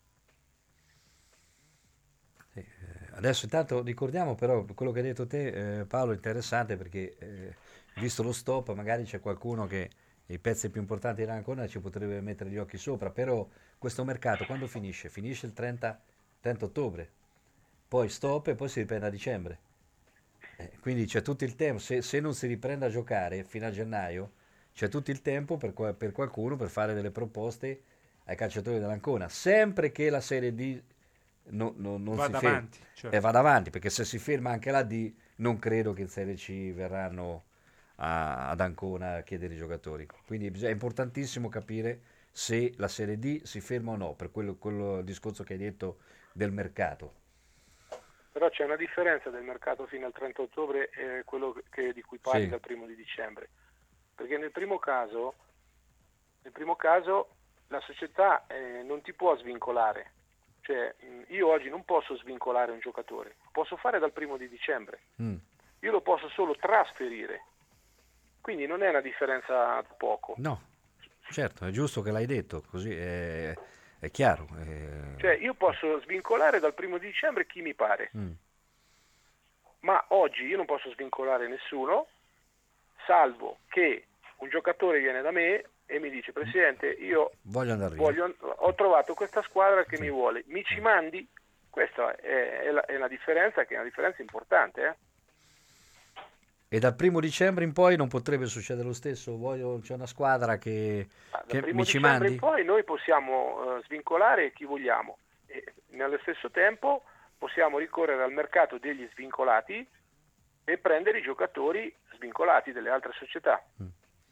[SPEAKER 4] Sì, eh, adesso intanto ricordiamo però quello che hai detto te, eh, Paolo, è interessante perché eh, visto lo stop magari c'è qualcuno che i pezzi più importanti dell'Ancona ci potrebbe mettere gli occhi sopra, però questo mercato quando finisce? Finisce il trenta, trenta ottobre, poi stop e poi si riprende a dicembre, eh, quindi c'è tutto il tempo, se, se non si riprende a giocare fino a gennaio c'è tutto il tempo per, per qualcuno per fare delle proposte ai calciatori dell'Ancona, sempre che la Serie D no, no, non
[SPEAKER 5] vada
[SPEAKER 4] si fermi
[SPEAKER 5] avanti, certo.
[SPEAKER 4] e vada avanti, perché se si ferma anche la D non credo che in Serie C verranno a, ad Ancona a chiedere i giocatori, quindi è importantissimo capire se la Serie D si ferma o no, per quello, quello discorso che hai detto del mercato.
[SPEAKER 6] Però c'è una differenza del mercato fino al trenta ottobre e quello che, di cui parli
[SPEAKER 4] Sì.
[SPEAKER 6] dal primo di dicembre, perché nel primo caso nel primo caso la società eh, non ti può svincolare, cioè io oggi non posso svincolare un giocatore, lo posso fare dal primo di dicembre, mm. io lo posso solo trasferire, quindi non è una differenza da poco.
[SPEAKER 4] No, certo, è giusto che l'hai detto, così è, è chiaro. È...
[SPEAKER 6] Cioè io posso svincolare dal primo di dicembre chi mi pare, mm. ma oggi io non posso svincolare nessuno, salvo che un giocatore viene da me e mi dice: Presidente, io
[SPEAKER 4] voglio andare
[SPEAKER 6] voglio, ho trovato questa squadra che
[SPEAKER 4] sì.
[SPEAKER 6] mi vuole, mi ci mandi? Questa è, è, la, è una differenza che è una differenza importante, eh?
[SPEAKER 4] E dal primo dicembre in poi non potrebbe succedere lo stesso? Voglio, c'è una squadra che,
[SPEAKER 6] ah,
[SPEAKER 4] che
[SPEAKER 6] primo
[SPEAKER 4] mi ci
[SPEAKER 6] dicembre
[SPEAKER 4] mandi?
[SPEAKER 6] In poi noi possiamo uh, svincolare chi vogliamo e nello stesso tempo possiamo ricorrere al mercato degli svincolati e prendere i giocatori svincolati delle altre società. Mm.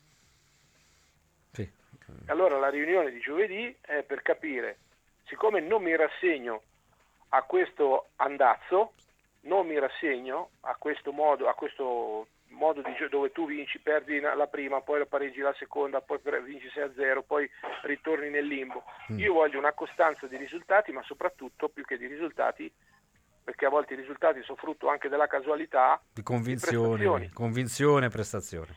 [SPEAKER 4] Sì.
[SPEAKER 6] Allora la riunione di giovedì è per capire, siccome non mi rassegno a questo andazzo, non mi rassegno a questo modo, a questo modo di gio- dove tu vinci, perdi la prima, poi la pareggi la seconda, poi vinci sei a zero, poi ritorni nel limbo. Mm. Io voglio una costanza di risultati, ma soprattutto più che di risultati, perché a volte i risultati sono frutto anche della casualità,
[SPEAKER 4] di convinzione, di convinzione e prestazione.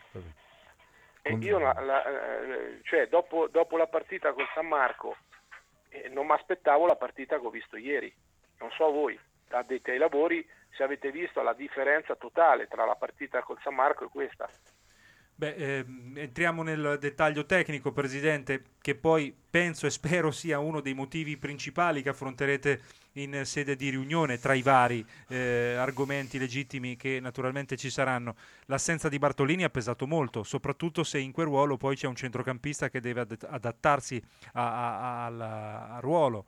[SPEAKER 6] E io la, la, cioè dopo, dopo la partita col San Marco eh, non mi aspettavo la partita che ho visto ieri. Non so voi, addetti ai lavori, se avete visto la differenza totale tra la partita col San Marco e questa.
[SPEAKER 5] Beh, eh, entriamo nel dettaglio tecnico, Presidente, che poi penso e spero sia uno dei motivi principali che affronterete in sede di riunione tra i vari eh, argomenti legittimi che naturalmente ci saranno. L'assenza di Bartolini ha pesato molto, soprattutto se in quel ruolo poi c'è un centrocampista che deve ad- adattarsi a, a, al, al ruolo.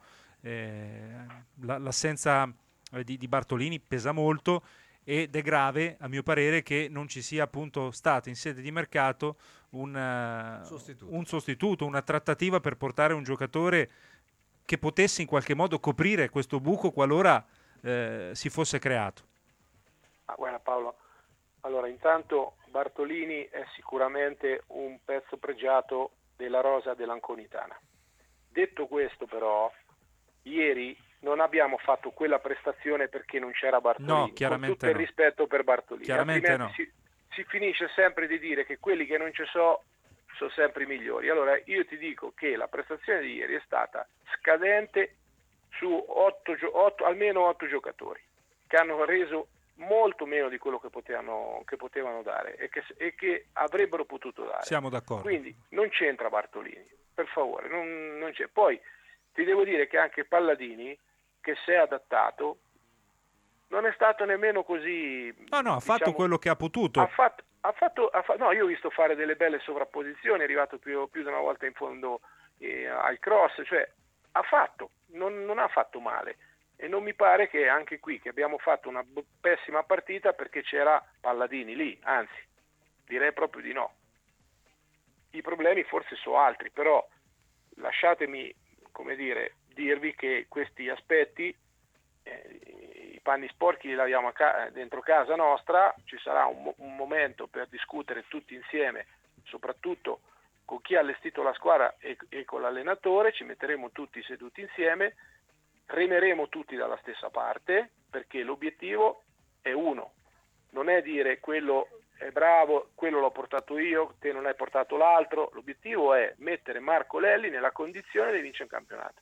[SPEAKER 5] Eh, la, l'assenza di, di Bartolini pesa molto, ed è grave, a mio parere, che non ci sia appunto stato in sede di mercato un, uh, sostituto. un sostituto, una trattativa per portare un giocatore che potesse in qualche modo coprire questo buco qualora eh, si fosse creato.
[SPEAKER 6] Ah, guarda Paolo, allora intanto Bartolini è sicuramente un pezzo pregiato della rosa dell'Anconitana. Detto questo però, ieri non abbiamo fatto quella prestazione perché non c'era Bartolini,
[SPEAKER 5] no, chiaramente
[SPEAKER 6] con tutto il
[SPEAKER 5] no.
[SPEAKER 6] rispetto per Bartolini,
[SPEAKER 5] chiaramente
[SPEAKER 6] altrimenti
[SPEAKER 5] no.
[SPEAKER 6] si, si finisce sempre di dire che quelli che non ci so sono sempre i migliori. Allora io ti dico che la prestazione di ieri è stata scadente su otto, otto, almeno otto giocatori che hanno reso molto meno di quello che potevano, che potevano dare e che, e che avrebbero potuto dare.
[SPEAKER 5] Siamo d'accordo.
[SPEAKER 6] Quindi non c'entra Bartolini, per favore, non, non c'è. Poi ti devo dire che anche Palladini, che si è adattato, non è stato nemmeno così...
[SPEAKER 5] No, no, ha
[SPEAKER 6] diciamo,
[SPEAKER 5] fatto quello che ha potuto.
[SPEAKER 6] Ha fatto, ha fatto, ha fatto, no, io ho visto fare delle belle sovrapposizioni, è arrivato più, più di una volta in fondo eh, al cross, cioè ha fatto, non, non ha fatto male. E non mi pare che anche qui, che abbiamo fatto una b- pessima partita perché c'era Palladini lì, anzi, direi proprio di no. I problemi forse sono altri, però lasciatemi, come dire, dirvi che questi aspetti, eh, i panni sporchi li laviamo a ca- dentro casa nostra, ci sarà un, mo- un momento per discutere tutti insieme, soprattutto con chi ha allestito la squadra e, e con l'allenatore, ci metteremo tutti seduti insieme, remeremo tutti dalla stessa parte, perché l'obiettivo è uno, non è dire quello è bravo, quello l'ho portato io, te non hai portato l'altro, l'obiettivo è mettere Marco Lelli nella condizione di vincere il campionato.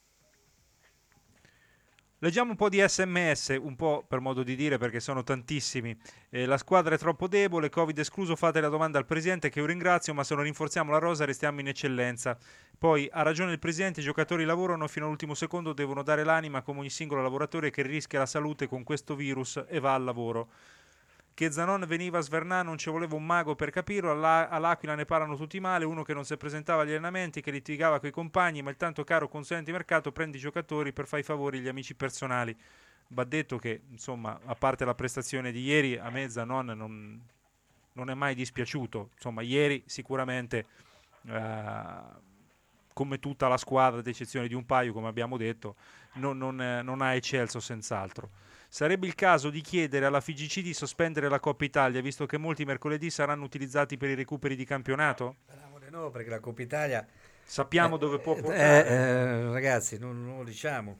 [SPEAKER 5] Leggiamo un po' di sms, un po' per modo di dire perché sono tantissimi. Eh, la squadra è troppo debole, Covid escluso, fate la domanda al Presidente che io ringrazio, ma se non rinforziamo la rosa restiamo in eccellenza. Poi ha ragione il Presidente, i giocatori lavorano fino all'ultimo secondo, devono dare l'anima come ogni singolo lavoratore che rischia la salute con questo virus e va al lavoro. Che Zanon veniva a Svernà non ci voleva un mago per capirlo, All'a- all'Aquila ne parlano tutti male, uno che non si presentava agli allenamenti, che litigava coi compagni, ma il tanto caro consulente di mercato prende i giocatori per fare i favori agli amici personali. Va detto che, insomma, a parte la prestazione di ieri, a me Zanon non, non è mai dispiaciuto. Insomma, ieri sicuramente, eh, come tutta la squadra, ad eccezione di un paio, come abbiamo detto, non, non, eh, non ha eccelso senz'altro. Sarebbe il caso di chiedere alla F I G C di sospendere la Coppa Italia, visto che molti mercoledì saranno utilizzati per i recuperi di campionato?
[SPEAKER 4] No, perché la Coppa Italia...
[SPEAKER 5] Sappiamo
[SPEAKER 4] eh,
[SPEAKER 5] dove può
[SPEAKER 4] eh,
[SPEAKER 5] portare.
[SPEAKER 4] Eh, ragazzi, non, non lo diciamo.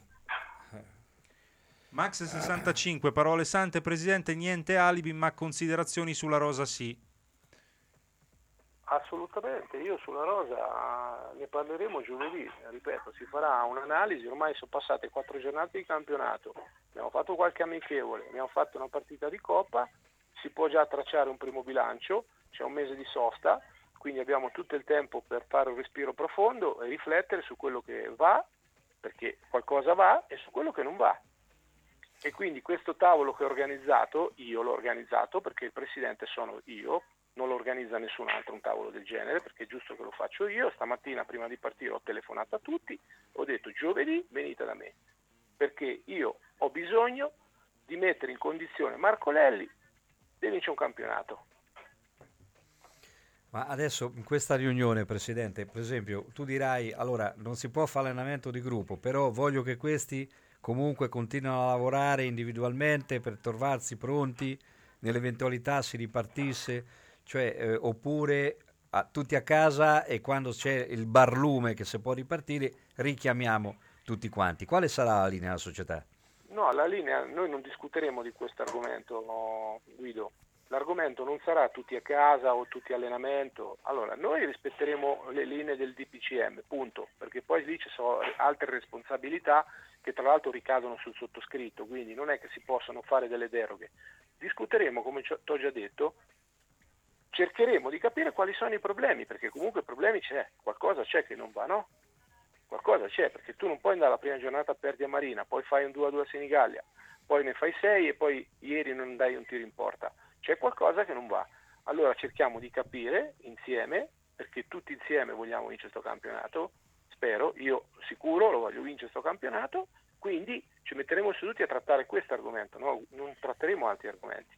[SPEAKER 5] Max sessantacinque, parole sante, Presidente, niente alibi, ma considerazioni sulla rosa sì.
[SPEAKER 6] Assolutamente, io sulla rosa ne parleremo giovedì, ripeto, si farà un'analisi, ormai sono passate quattro giornate di campionato, abbiamo fatto qualche amichevole, abbiamo fatto una partita di Coppa, si può già tracciare un primo bilancio, c'è un mese di sosta, quindi abbiamo tutto il tempo per fare un respiro profondo e riflettere su quello che va, perché qualcosa va, e su quello che non va. E quindi questo tavolo che ho organizzato, io l'ho organizzato perché il Presidente sono io, non lo organizza nessun altro un tavolo del genere, perché è giusto che lo faccio io. Stamattina prima di partire ho telefonato a tutti, ho detto giovedì venite da me, perché io ho bisogno di mettere in condizione Marco Lelli di vincere un campionato.
[SPEAKER 4] Ma adesso in questa riunione, Presidente, per esempio, tu dirai, allora non si può fare allenamento di gruppo, però voglio che questi comunque continuino a lavorare individualmente per trovarsi pronti nell'eventualità si ripartisse, cioè eh, oppure a, tutti a casa e quando c'è il barlume che si può ripartire richiamiamo tutti quanti. Quale sarà la linea della società?
[SPEAKER 6] No, la linea, noi non discuteremo di questo argomento, no, Guido. L'argomento non sarà tutti a casa o tutti allenamento. Allora, noi rispetteremo le linee del D P C M, punto, perché poi lì ci sono altre responsabilità che tra l'altro ricadono sul sottoscritto, quindi non è che si possono fare delle deroghe. Discuteremo, come ti ho già detto, cercheremo di capire quali sono i problemi, perché comunque problemi c'è, qualcosa c'è che non va, no? Qualcosa c'è, perché tu non puoi andare alla prima giornata a Perdi a Marina, poi fai un due a due a Senigallia, poi ne fai sei e poi ieri non dai un tiro in porta. C'è qualcosa che non va. Allora cerchiamo di capire insieme, perché tutti insieme vogliamo vincere questo campionato, spero, io sicuro lo voglio vincere questo campionato, quindi ci metteremo seduti a trattare questo argomento, no? Non tratteremo altri argomenti.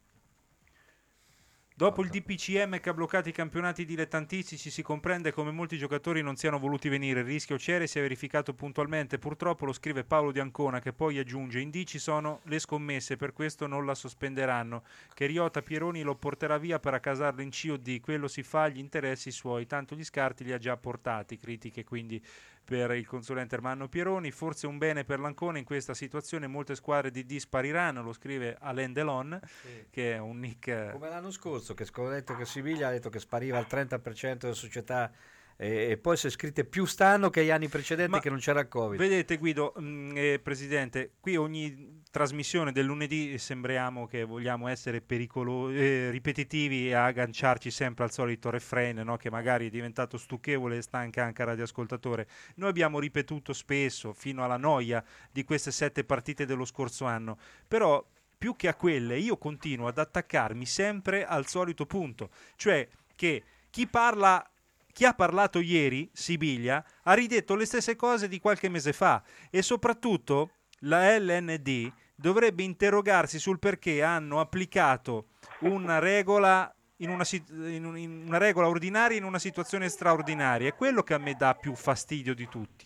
[SPEAKER 5] Dopo il D P C M che ha bloccato i campionati dilettantistici, si comprende come molti giocatori non siano voluti venire. Il rischio c'era e si è verificato puntualmente. Purtroppo, lo scrive Paolo Di Ancona, che poi aggiunge: indici sono le scommesse, per questo non la sospenderanno. Che Riota Pieroni lo porterà via per accasarlo in C O D. Quello si fa agli interessi suoi, tanto gli scarti li ha già portati. Critiche quindi per il consulente Ermanno Pieroni. Forse un bene per l'Ancona in questa situazione, molte squadre di D spariranno, lo scrive Alain Delon, sì, che è un nick
[SPEAKER 4] come l'anno scorso, che ho detto che Siviglia ha detto che spariva il trenta per cento delle società e, e poi si è scritte più stanno che gli anni precedenti. Ma che non c'era il Covid.
[SPEAKER 5] Vedete Guido, mh, eh, Presidente, qui ogni trasmissione del lunedì sembriamo che vogliamo essere pericolo- eh, ripetitivi e agganciarci sempre al solito refrain, no? Che magari è diventato stucchevole e stanca anche al radioascoltatore. Noi abbiamo ripetuto spesso, fino alla noia, di queste sette partite dello scorso anno, però più che a quelle io continuo ad attaccarmi sempre al solito punto, cioè che chi parla, chi ha parlato ieri, Sibiglia, ha ridetto le stesse cose di qualche mese fa, e soprattutto la L N D dovrebbe interrogarsi sul perché hanno applicato una regola in una, in un, in una regola ordinaria in una situazione straordinaria. È quello che a me dà più fastidio di tutti.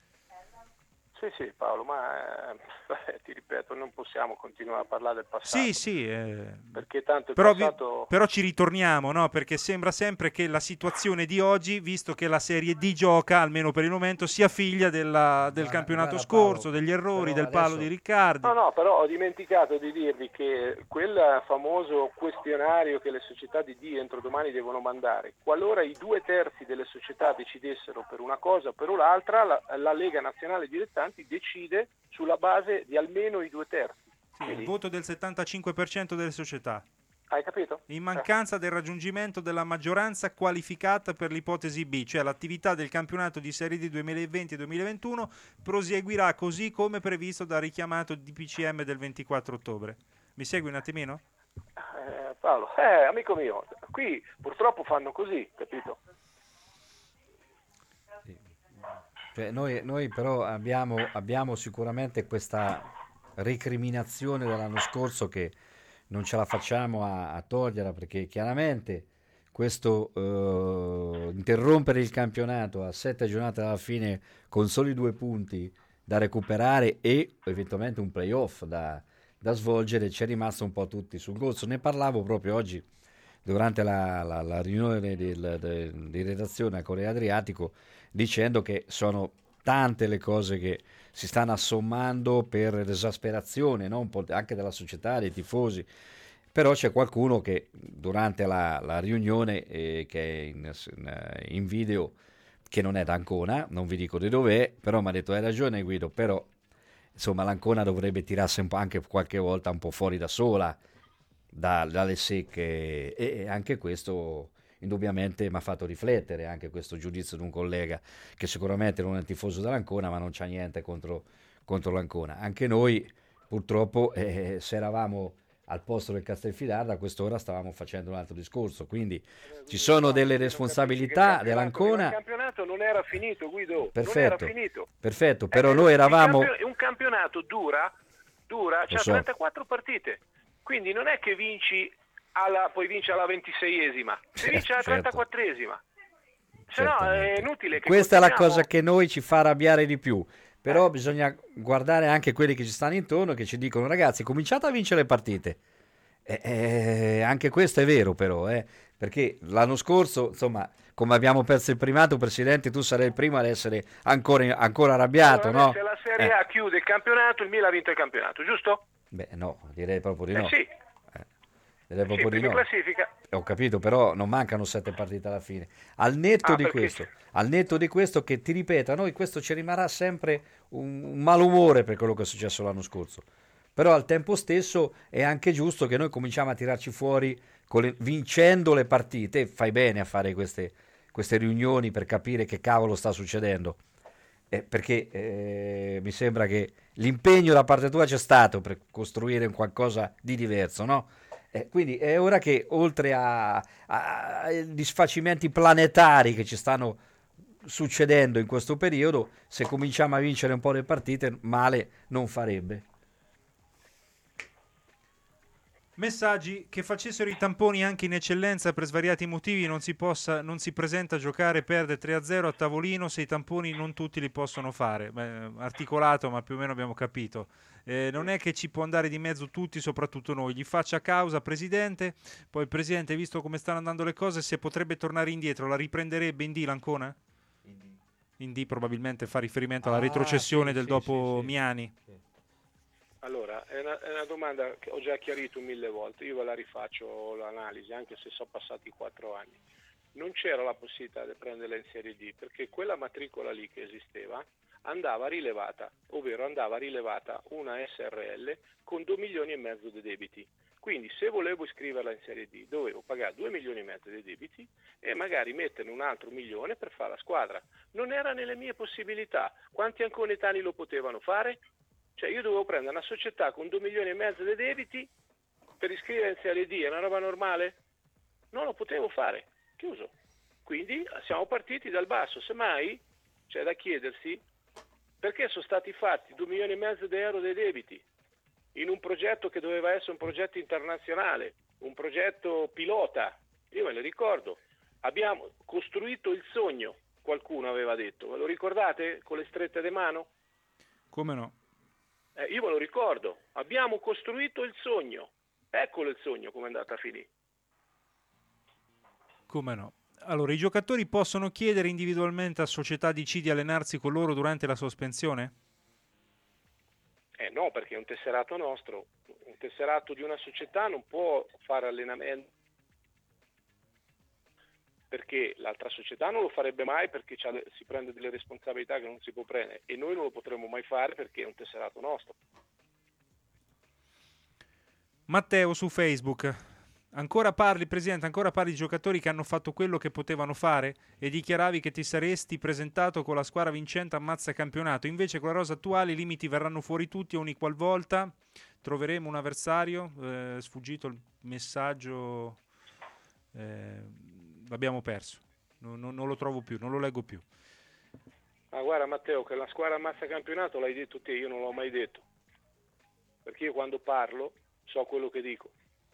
[SPEAKER 6] Sì, sì, Paolo, ma eh, ti ripeto, non possiamo continuare a parlare del passato.
[SPEAKER 5] Sì, sì, eh,
[SPEAKER 6] perché tanto il
[SPEAKER 5] però,
[SPEAKER 6] passato...
[SPEAKER 5] vi, però ci ritorniamo, no? Perché sembra sempre che la situazione di oggi, visto che la Serie D gioca, almeno per il momento, sia figlia della, del
[SPEAKER 4] guarda,
[SPEAKER 5] campionato
[SPEAKER 4] guarda,
[SPEAKER 5] scorso,
[SPEAKER 4] Paolo,
[SPEAKER 5] degli errori, del
[SPEAKER 4] adesso...
[SPEAKER 5] palo di Riccardi.
[SPEAKER 6] No, no, però ho dimenticato di dirvi che quel famoso questionario che le società di D entro domani devono mandare, qualora i due terzi delle società decidessero per una cosa o per l'altra, la, la Lega Nazionale Dilettanti decide sulla base di almeno i due terzi.
[SPEAKER 5] Sì,
[SPEAKER 6] Quindi,
[SPEAKER 5] il voto del settantacinque per cento delle società.
[SPEAKER 6] hai capito?
[SPEAKER 5] In mancanza eh. del raggiungimento della maggioranza qualificata per l'ipotesi B, cioè l'attività del campionato di Serie D duemilaventi duemilaventuno proseguirà così come previsto dal richiamato D P C M del ventiquattro ottobre. Mi segui un attimino?
[SPEAKER 6] Eh, Paolo, eh, amico mio, qui purtroppo fanno così, capito?
[SPEAKER 4] Cioè, noi, noi però abbiamo, abbiamo sicuramente questa recriminazione dell'anno scorso che non ce la facciamo a, a togliere, perché chiaramente questo eh, interrompere il campionato a sette giornate alla fine con soli due punti da recuperare e eventualmente un playoff da, da svolgere, ci è rimasto un po' tutti sul gozzo. Ne parlavo proprio oggi durante la, la, la riunione del, del, di redazione a Corea Adriatico, dicendo che sono tante le cose che si stanno assommando per l'esasperazione, no? Un po' anche della società, dei tifosi, però c'è qualcuno che durante la, la riunione eh, che è in, in video, che non è da Ancona, non vi dico di dov'è, però mi ha detto: hai ragione Guido, però insomma l'Ancona dovrebbe tirarsi un po' anche qualche volta un po' fuori da sola da, dalle secche, e anche questo indubbiamente mi ha fatto riflettere, anche questo giudizio di un collega che sicuramente non è tifoso dell'Ancona, ma non c'ha niente contro, contro l'Ancona. Anche noi purtroppo eh, se eravamo al posto del Castelfidardo a quest'ora stavamo facendo un altro discorso, quindi ci sono delle responsabilità dell'Ancona.
[SPEAKER 6] Il campionato non era finito, Guido,
[SPEAKER 4] perfetto,
[SPEAKER 6] non era finito.
[SPEAKER 4] Perfetto, però eh, noi eravamo...
[SPEAKER 6] Campio- un campionato dura, dura, c'ha so. trentaquattro partite, quindi non è che vinci alla, poi vinci alla ventiseiesima, si vince alla trentaquattresima. Se no è inutile che
[SPEAKER 4] questa
[SPEAKER 6] continuiamo.
[SPEAKER 4] È la cosa che noi ci fa arrabbiare di più. Però eh. bisogna guardare anche quelli che ci stanno intorno, che ci dicono: ragazzi, cominciate a vincere le partite. Eh, eh, anche questo è vero però, eh, perché l'anno scorso, insomma, come abbiamo perso il primato, Presidente, tu sarai il primo ad essere ancora, ancora arrabbiato,
[SPEAKER 6] allora,
[SPEAKER 4] no?
[SPEAKER 6] Se la Serie A
[SPEAKER 4] eh.
[SPEAKER 6] chiude il campionato, il Milan ha vinto il campionato, giusto?
[SPEAKER 4] Beh, no, direi proprio di
[SPEAKER 6] Eh
[SPEAKER 4] no.
[SPEAKER 6] sì,
[SPEAKER 4] Eh, direi proprio
[SPEAKER 6] sì,
[SPEAKER 4] di
[SPEAKER 6] prima
[SPEAKER 4] no.
[SPEAKER 6] classifica.
[SPEAKER 4] Ho capito, però non mancano sette partite alla fine. Al netto
[SPEAKER 6] Ah,
[SPEAKER 4] di
[SPEAKER 6] perché-
[SPEAKER 4] questo, al netto di questo, che ti ripeto, a noi questo ci rimarrà sempre un, un malumore per quello che è successo l'anno scorso. Però al tempo stesso è anche giusto che noi cominciamo a tirarci fuori con le- vincendo le partite. Fai bene a fare queste, queste riunioni per capire che cavolo sta succedendo. Eh, perché eh, mi sembra che l'impegno da parte tua c'è stato per costruire un qualcosa di diverso, no? Eh, quindi è ora che oltre a, a- ai disfacimenti planetari che ci stanno succedendo in questo periodo, se cominciamo a vincere un po' le partite, male non farebbe.
[SPEAKER 5] Messaggi: che facessero i tamponi anche in eccellenza per svariati motivi non si, possa, non si presenta a giocare, perde tre a zero a tavolino se i tamponi non tutti li possono fare. Beh, articolato, ma più o meno abbiamo capito. Eh, non è che ci può andare di mezzo tutti, soprattutto noi. Gli faccia causa, Presidente. Poi il Presidente, visto come stanno andando le cose, se potrebbe tornare indietro, la riprenderebbe in D l'Ancona? In D probabilmente fa riferimento alla
[SPEAKER 4] Ah,
[SPEAKER 5] retrocessione
[SPEAKER 4] sì,
[SPEAKER 5] del
[SPEAKER 4] sì,
[SPEAKER 5] dopo
[SPEAKER 4] sì, sì.
[SPEAKER 5] Miani.
[SPEAKER 6] Allora, è una, è una domanda che ho già chiarito mille volte, io ve la rifaccio l'analisi, anche se sono passati quattro anni. Non c'era la possibilità di prenderla in Serie D, perché quella matricola lì che esisteva andava rilevata, ovvero andava rilevata una S R L con due milioni e mezzo di debiti. Quindi se volevo iscriverla in Serie D dovevo pagare due milioni e mezzo di debiti e magari metterne un altro milione per fare la squadra. Non era nelle mie possibilità. Quanti anconetani lo potevano fare? Cioè io dovevo prendere una società con due milioni e mezzo di debiti per iscrivere in Serie D, è una roba normale? Non lo potevo fare, chiuso. Quindi siamo partiti dal basso, semmai c'è da chiedersi perché sono stati fatti due milioni e mezzo di euro dei debiti in un progetto che doveva essere un progetto internazionale, un progetto pilota. Io me lo ricordo, abbiamo costruito il sogno, qualcuno aveva detto, ve lo ricordate? Con le strette di mano?
[SPEAKER 5] Come no?
[SPEAKER 6] Eh, io me lo ricordo, abbiamo costruito il sogno, eccolo il sogno come è andata a finire.
[SPEAKER 5] Come no? Allora, i giocatori possono chiedere individualmente a società D C di allenarsi con loro durante la sospensione?
[SPEAKER 6] Eh no, perché è un tesserato nostro, un tesserato di una società non può fare allenamento, perché l'altra società non lo farebbe mai perché c'ha, si prende delle responsabilità che non si può prendere e noi non lo potremmo mai fare perché è un tesserato nostro.
[SPEAKER 5] Matteo su Facebook. Ancora parli, Presidente, ancora parli di giocatori che hanno fatto quello che potevano fare e dichiaravi che ti saresti presentato con la squadra vincente a mazza campionato. Invece con la rosa attuale i limiti verranno fuori tutti ogni qualvolta troveremo un avversario. Eh, sfuggito il messaggio, eh, l'abbiamo perso. Non, non, non lo trovo più, non lo leggo più.
[SPEAKER 6] Ma guarda Matteo, che la squadra a mazza campionato l'hai detto te, io non l'ho mai detto. Perché io quando parlo so quello che dico.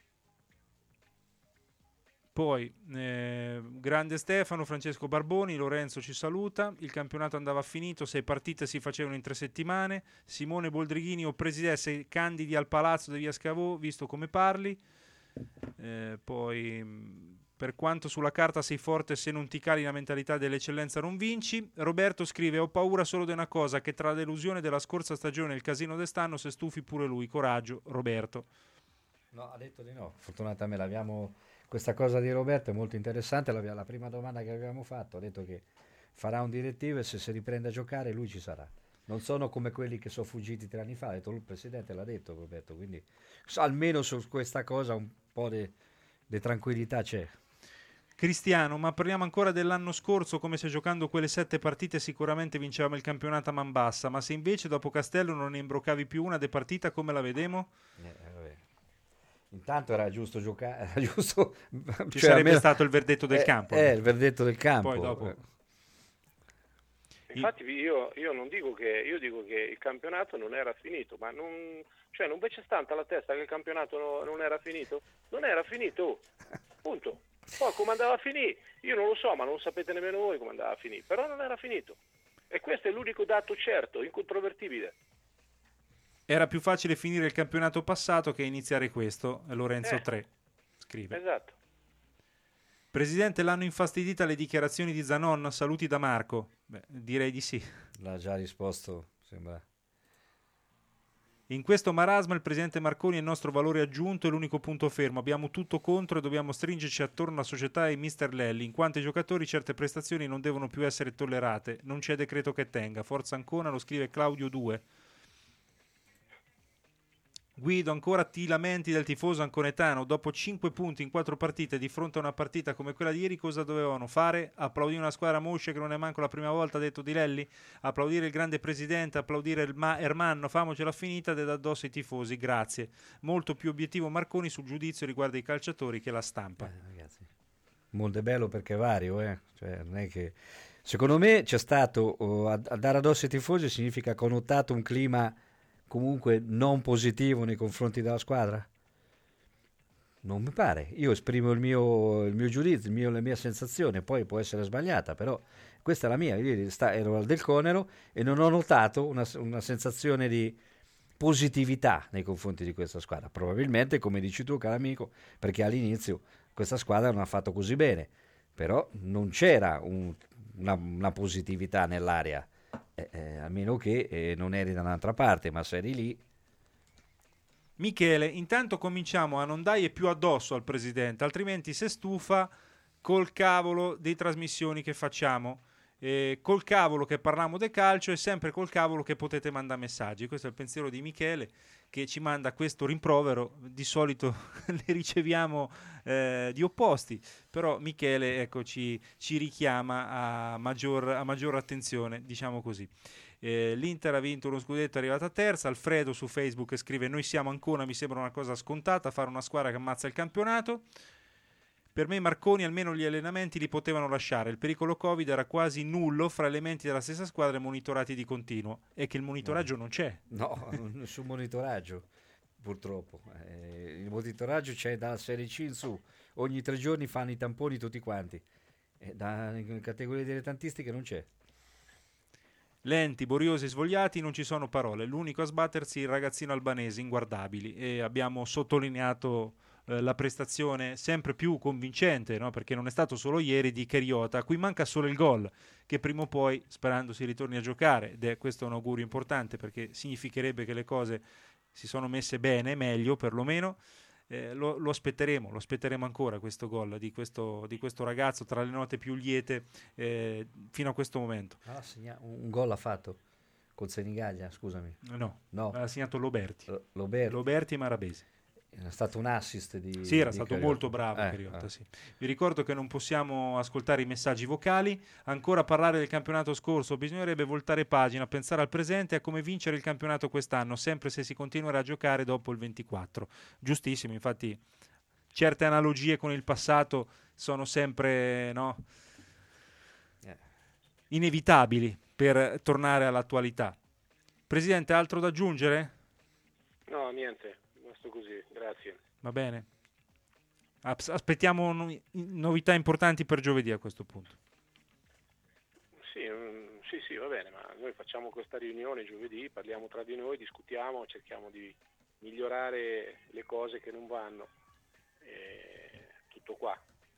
[SPEAKER 5] Poi, eh, grande Stefano, Francesco Barboni, Lorenzo ci saluta, il campionato andava finito, sei partite si facevano in tre settimane, Simone Boldrighini o Presidente, sei candidi al palazzo di Via Scavò, visto come parli, eh, poi per quanto sulla carta sei forte se non ti cali la mentalità dell'eccellenza non vinci. Roberto scrive, ho paura solo di una cosa, che tra la delusione della scorsa stagione e il casino d'est'anno se stufi pure lui, coraggio Roberto.
[SPEAKER 4] No, ha detto di no, fortunatamente l'abbiamo... Questa cosa di Roberto è molto interessante, la, la prima domanda che avevamo fatto, ha detto che farà un direttivo e se si riprende a giocare lui ci sarà. Non sono come quelli che sono fuggiti tre anni fa, ha detto lui, il Presidente l'ha detto Roberto, quindi almeno su questa cosa un po' di tranquillità c'è.
[SPEAKER 5] Cristiano, ma parliamo ancora dell'anno scorso, come se giocando quelle sette partite sicuramente vincevamo il campionato a man bassa, ma se invece dopo Castello non ne imbroccavi più una de partita, come la vedemo?
[SPEAKER 4] Eh, vabbè. Intanto era giusto giocare, era giusto...
[SPEAKER 5] Ci
[SPEAKER 4] cioè,
[SPEAKER 5] sarebbe
[SPEAKER 4] almeno,
[SPEAKER 5] stato il verdetto del
[SPEAKER 4] eh,
[SPEAKER 5] campo.
[SPEAKER 4] Eh, il verdetto del campo.
[SPEAKER 5] Poi dopo...
[SPEAKER 6] Infatti io, io non dico che io dico che il campionato non era finito, ma non, cioè non c'è stata la testa che il campionato no, non era finito? Non era finito, punto. Poi come andava a finire? Io non lo so, ma non sapete nemmeno voi come andava a finire, però non era finito. E questo è l'unico dato certo, incontrovertibile.
[SPEAKER 5] Era più facile finire il campionato passato che iniziare questo. Lorenzo
[SPEAKER 6] Eh.
[SPEAKER 5] tre scrive.
[SPEAKER 6] Esatto.
[SPEAKER 5] Presidente, l'hanno infastidita le dichiarazioni di Zanon? Saluti da Marco. Beh, direi di sì.
[SPEAKER 4] L'ha già risposto, sembra.
[SPEAKER 5] In questo marasma il presidente Marconi è il nostro valore aggiunto e l'unico punto fermo. Abbiamo tutto contro e dobbiamo stringerci attorno alla società e mister Lelli. In quanto ai giocatori certe prestazioni non devono più essere tollerate. Non c'è decreto che tenga. Forza Ancona, lo scrive Claudio due. Guido, ancora ti lamenti del tifoso anconetano? Dopo cinque punti in quattro partite di fronte a una partita come quella di ieri, cosa dovevano fare? Applaudire una squadra moscia che non è manco la prima volta, ha detto Di Lelli? Applaudire il grande presidente, applaudire il ma- Ermanno, famocela finita ed addosso ai tifosi, grazie. Molto più obiettivo Marconi sul giudizio riguardo i calciatori che la stampa.
[SPEAKER 4] Eh, ragazzi, molto bello perché è vario, eh? Cioè, non è che... Secondo me c'è stato, oh, a, a dare addosso ai tifosi significa connotato un clima comunque non positivo nei confronti della squadra? Non mi pare. Io esprimo il mio, il mio giudizio, il mio, la mia sensazione, poi può essere sbagliata, però questa è la mia. Io sta, ero al Del Conero e non ho notato una, una sensazione di positività nei confronti di questa squadra. Probabilmente, come dici tu, caro amico, perché all'inizio questa squadra non ha fatto così bene, però non c'era un, una, una positività nell'aria. Eh, eh, a meno che eh, non eri da un'altra parte, ma se eri lì.
[SPEAKER 5] Michele, intanto cominciamo a non dare più addosso al presidente, altrimenti se stufa col cavolo di trasmissioni che facciamo, eh, col cavolo che parliamo del calcio e sempre col cavolo che potete mandare messaggi. Questo è il pensiero di Michele, che ci manda questo rimprovero. Di solito ne riceviamo eh, di opposti, però Michele, ecco, ci, ci richiama a maggior, a maggior attenzione, diciamo così. Eh, L'Inter ha vinto uno scudetto, è arrivata terza. Alfredo su Facebook scrive: noi siamo Ancona, mi sembra una cosa scontata fare una squadra che ammazza il campionato. Per me Marconi almeno gli allenamenti li potevano lasciare, il pericolo Covid era quasi nullo fra elementi della stessa squadra monitorati di continuo. È che il monitoraggio non c'è.
[SPEAKER 4] No, nessun monitoraggio, purtroppo. Eh, il monitoraggio c'è dalla Serie C in su, ogni tre giorni fanno i tamponi tutti quanti. E da categorie dilettantistiche non c'è.
[SPEAKER 5] Lenti, boriosi, svogliati, non ci sono parole. L'unico a sbattersi il ragazzino albanese, inguardabili. E abbiamo sottolineato eh, la prestazione sempre più convincente, no? Perché non è stato solo ieri, di Cheriota, a cui manca solo il gol, che prima o poi, sperando, si ritorni a giocare. Ed è questo un augurio importante, perché significherebbe che le cose si sono messe bene, meglio perlomeno. Eh, lo, lo aspetteremo, lo aspetteremo ancora questo gol di questo, di questo ragazzo, tra le note più liete eh, fino a questo momento.
[SPEAKER 4] Ah, segna- un, un gol ha fatto col Senigallia, scusami.
[SPEAKER 5] No,
[SPEAKER 4] No.
[SPEAKER 5] ha segnato Loberti.
[SPEAKER 4] Lo- Loberti.
[SPEAKER 5] Loberti e Marabesi.
[SPEAKER 4] È stato un assist di...
[SPEAKER 5] Sì, era
[SPEAKER 4] di
[SPEAKER 5] stato
[SPEAKER 4] Cheriota.
[SPEAKER 5] molto bravo
[SPEAKER 4] Eh,
[SPEAKER 5] Cheriota,
[SPEAKER 4] eh.
[SPEAKER 5] sì. Vi ricordo che non possiamo ascoltare i messaggi vocali, ancora parlare del campionato scorso, bisognerebbe voltare pagina, pensare al presente e a come vincere il campionato quest'anno, sempre se si continuerà a giocare dopo il ventiquattro. Giustissimo, infatti certe analogie con il passato sono sempre, no,
[SPEAKER 4] Eh.
[SPEAKER 5] inevitabili per tornare all'attualità. Presidente, altro da aggiungere?
[SPEAKER 6] No, niente, basta così, grazie.
[SPEAKER 5] Va bene. As- Aspettiamo no- novità importanti per giovedì a questo punto.
[SPEAKER 6] Sì, mm, sì, sì, va bene, ma noi facciamo questa riunione giovedì, parliamo tra di noi, discutiamo, cerchiamo di migliorare le cose che non vanno. E tutto qua.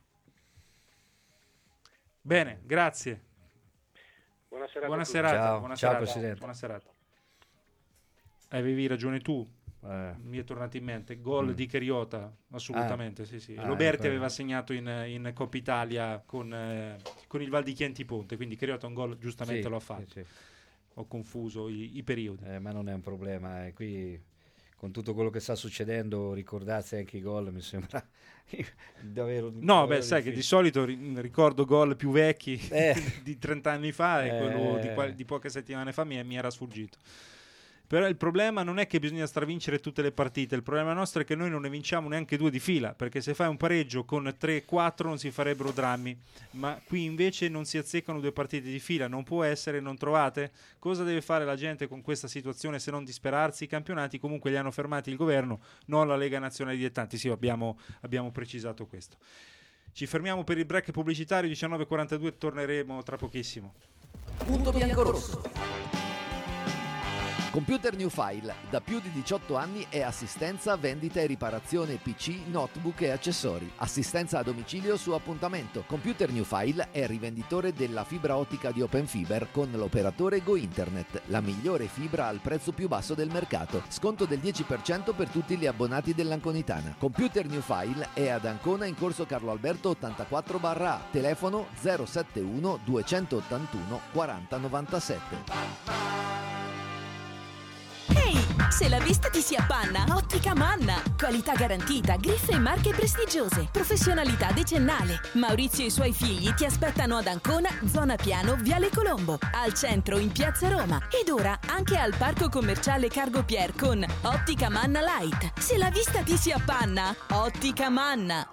[SPEAKER 5] Bene, grazie.
[SPEAKER 6] Buona serata.
[SPEAKER 5] Buona
[SPEAKER 6] a tutti.
[SPEAKER 5] serata.
[SPEAKER 4] Ciao,
[SPEAKER 5] buona
[SPEAKER 4] ciao,
[SPEAKER 5] serata.
[SPEAKER 4] Presidente.
[SPEAKER 5] Buona serata. Avevi ragione tu.
[SPEAKER 4] Eh.
[SPEAKER 5] Mi è tornato in mente gol
[SPEAKER 4] Mm.
[SPEAKER 5] di Cheriota, assolutamente, sì, sì.
[SPEAKER 4] Ah,
[SPEAKER 5] Loberti
[SPEAKER 4] ecco.
[SPEAKER 5] aveva segnato in, in Coppa Italia con, eh, con il Val di Chienti Ponte, quindi Cheriota un gol giustamente
[SPEAKER 4] Sì,
[SPEAKER 5] lo ha fatto.
[SPEAKER 4] sì, sì.
[SPEAKER 5] Ho confuso i, i periodi.
[SPEAKER 4] Eh, ma non è un problema, eh. Qui con tutto quello che sta succedendo ricordarsi anche i gol mi sembra davvero
[SPEAKER 5] No,
[SPEAKER 4] davvero
[SPEAKER 5] beh, sai che di
[SPEAKER 4] difficile.
[SPEAKER 5] solito ri- ricordo gol più vecchi
[SPEAKER 4] Eh.
[SPEAKER 5] di trenta anni fa e quello di,
[SPEAKER 4] Eh.
[SPEAKER 5] qua- di poche settimane fa mi, mi era sfuggito. Però il problema non è che bisogna stravincere tutte le partite, il problema nostro è che noi non ne vinciamo neanche due di fila, perché se fai un pareggio con tre quattro non si farebbero drammi, ma qui invece non si azzeccano due partite di fila, non può essere, non trovate? Cosa deve fare la gente con questa situazione se non disperarsi? I campionati comunque li hanno fermati il governo, non la Lega Nazionale Dilettanti, sì, abbiamo, abbiamo precisato questo. Ci fermiamo per il break pubblicitario, diciannove e quarantadue, torneremo tra pochissimo.
[SPEAKER 2] Punto bianco rosso. Computer New File, da più di diciotto anni è assistenza, vendita e riparazione P C, notebook e accessori. Assistenza a domicilio su appuntamento. Computer New File è rivenditore della fibra ottica di Open Fiber con l'operatore Go Internet, la migliore fibra al prezzo più basso del mercato. Sconto del dieci per cento per tutti gli abbonati dell'Anconitana. Computer New File è ad Ancona in corso Carlo Alberto ottantaquattro A, telefono zero settantuno duecentottantuno quaranta novantasette.
[SPEAKER 7] Ehi, se la vista ti si appanna, Ottica Manna. Qualità garantita, griffe e marche prestigiose, professionalità decennale. Maurizio e i suoi figli ti aspettano ad Ancona, zona Piano, Viale Colombo, al centro in Piazza Roma ed ora anche al parco commerciale Cargo Pier con Ottica Manna Light. Se la vista ti si appanna, Ottica Manna.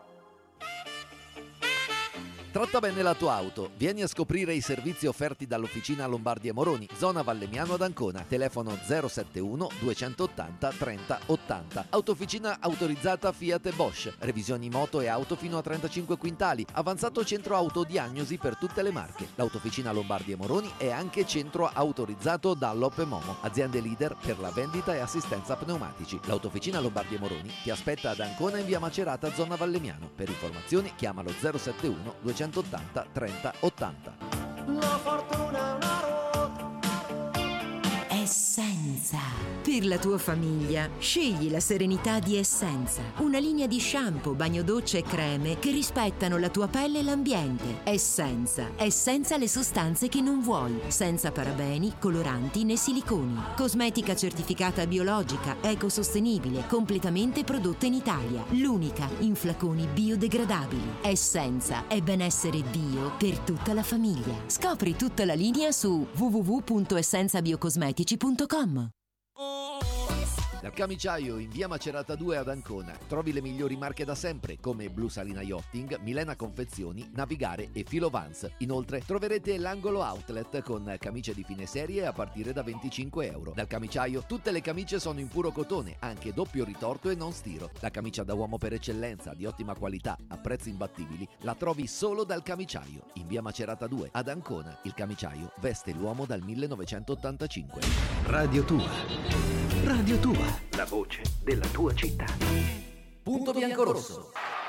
[SPEAKER 2] Tratta bene la tua auto. Vieni a scoprire i servizi offerti dall'Officina Lombardi e Moroni, zona Vallemmiano ad Ancona. Telefono zero settantuno duecentottanta trenta ottanta. Autofficina autorizzata Fiat e Bosch. Revisioni moto e auto fino a trentacinque quintali. Avanzato centro autodiagnosi per tutte le marche. L'Autofficina Lombardi e Moroni è anche centro autorizzato Dunlop e Momo, aziende leader per la vendita e assistenza pneumatici. L'Autofficina Lombardi e Moroni ti aspetta ad Ancona in via Macerata, zona Vallemmiano. Per informazioni chiamalo zero settantuno duecentottanta trenta ottanta.
[SPEAKER 8] La fortuna è una ruota.
[SPEAKER 9] Essenza. Per la tua famiglia, scegli la serenità di Essenza. Una linea di shampoo, bagno docce e creme che rispettano la tua pelle e l'ambiente. Essenza. È senza le sostanze che non vuoi. Senza parabeni, coloranti né siliconi. Cosmetica certificata biologica, ecosostenibile, completamente prodotta in Italia. L'unica in flaconi biodegradabili. Essenza è benessere bio per tutta la famiglia. Scopri tutta la linea su w w w punto essenza biocosmetici punto com.
[SPEAKER 2] Dal Camiciaio in via Macerata due ad Ancona trovi le migliori marche da sempre come Blu Salina Yachting, Milena Confezioni, Navigare e Filovans. Inoltre troverete l'angolo outlet con camicie di fine serie a partire da venticinque euro. Dal Camiciaio tutte le camicie sono in puro cotone, anche doppio ritorto e non stiro. La camicia da uomo per eccellenza, di ottima qualità, a prezzi imbattibili, la trovi solo dal Camiciaio in via Macerata due ad Ancona. Il Camiciaio veste l'uomo dal millenovecentottantacinque.
[SPEAKER 1] Radio Tua. Radio Tua. La voce della tua città.
[SPEAKER 2] Punto bianco-rosso.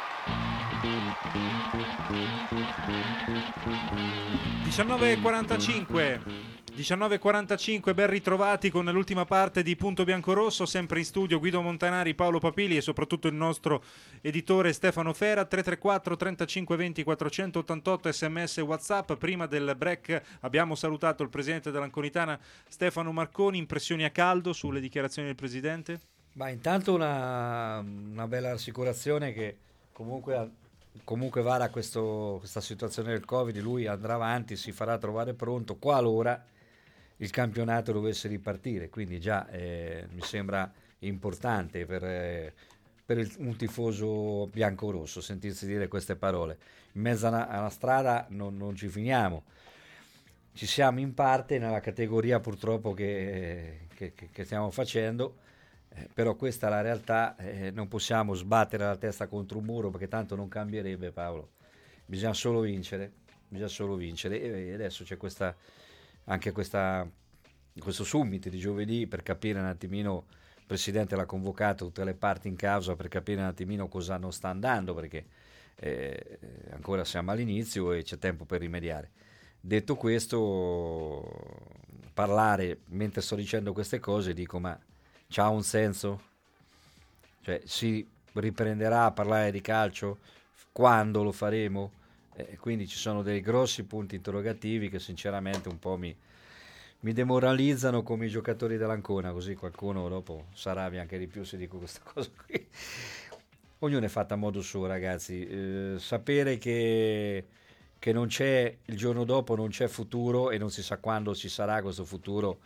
[SPEAKER 5] diciannove e quarantacinque diciannove e quarantacinque, ben ritrovati con l'ultima parte di Punto Biancorosso, sempre in studio Guido Montanari, Paolo Papili e soprattutto il nostro editore Stefano Fera. Tre tre quattro trentacinque venti quattrocentottantotto sms e WhatsApp. Prima del break abbiamo salutato il presidente dell'Anconitana Stefano Marconi. Impressioni a caldo sulle dichiarazioni del presidente?
[SPEAKER 4] Ma intanto una, una bella rassicurazione che comunque, comunque vara questo, questa situazione del Covid, lui andrà avanti, si farà trovare pronto qualora il campionato dovesse ripartire, quindi già eh, mi sembra importante per, eh, per il, un tifoso bianco-rosso sentirsi dire queste parole. In mezzo alla, alla strada non, non ci finiamo, ci siamo in parte nella categoria purtroppo che, che, che, che stiamo facendo, eh, però questa è la realtà, eh, non possiamo sbattere la testa contro un muro perché tanto non cambierebbe, Paolo. Bisogna solo vincere, bisogna solo vincere e adesso c'è questa anche questa, questo summit di giovedì per capire un attimino, il Presidente l'ha convocato tutte le parti in causa per capire un attimino cosa non sta andando, perché eh, ancora siamo all'inizio e c'è tempo per rimediare. Detto questo, parlare mentre sto dicendo queste cose dico, ma c'ha un senso? Cioè si riprenderà a parlare di calcio? Quando lo faremo? Eh, quindi ci sono dei grossi punti interrogativi che sinceramente un po' mi, mi demoralizzano come i giocatori dell'Ancona, così qualcuno dopo si arrabbia anche di più se dico questa cosa qui. Ognuno è fatto a modo suo, ragazzi. Eh, sapere che, che non c'è il giorno dopo, non c'è futuro e non si sa quando ci sarà questo futuro,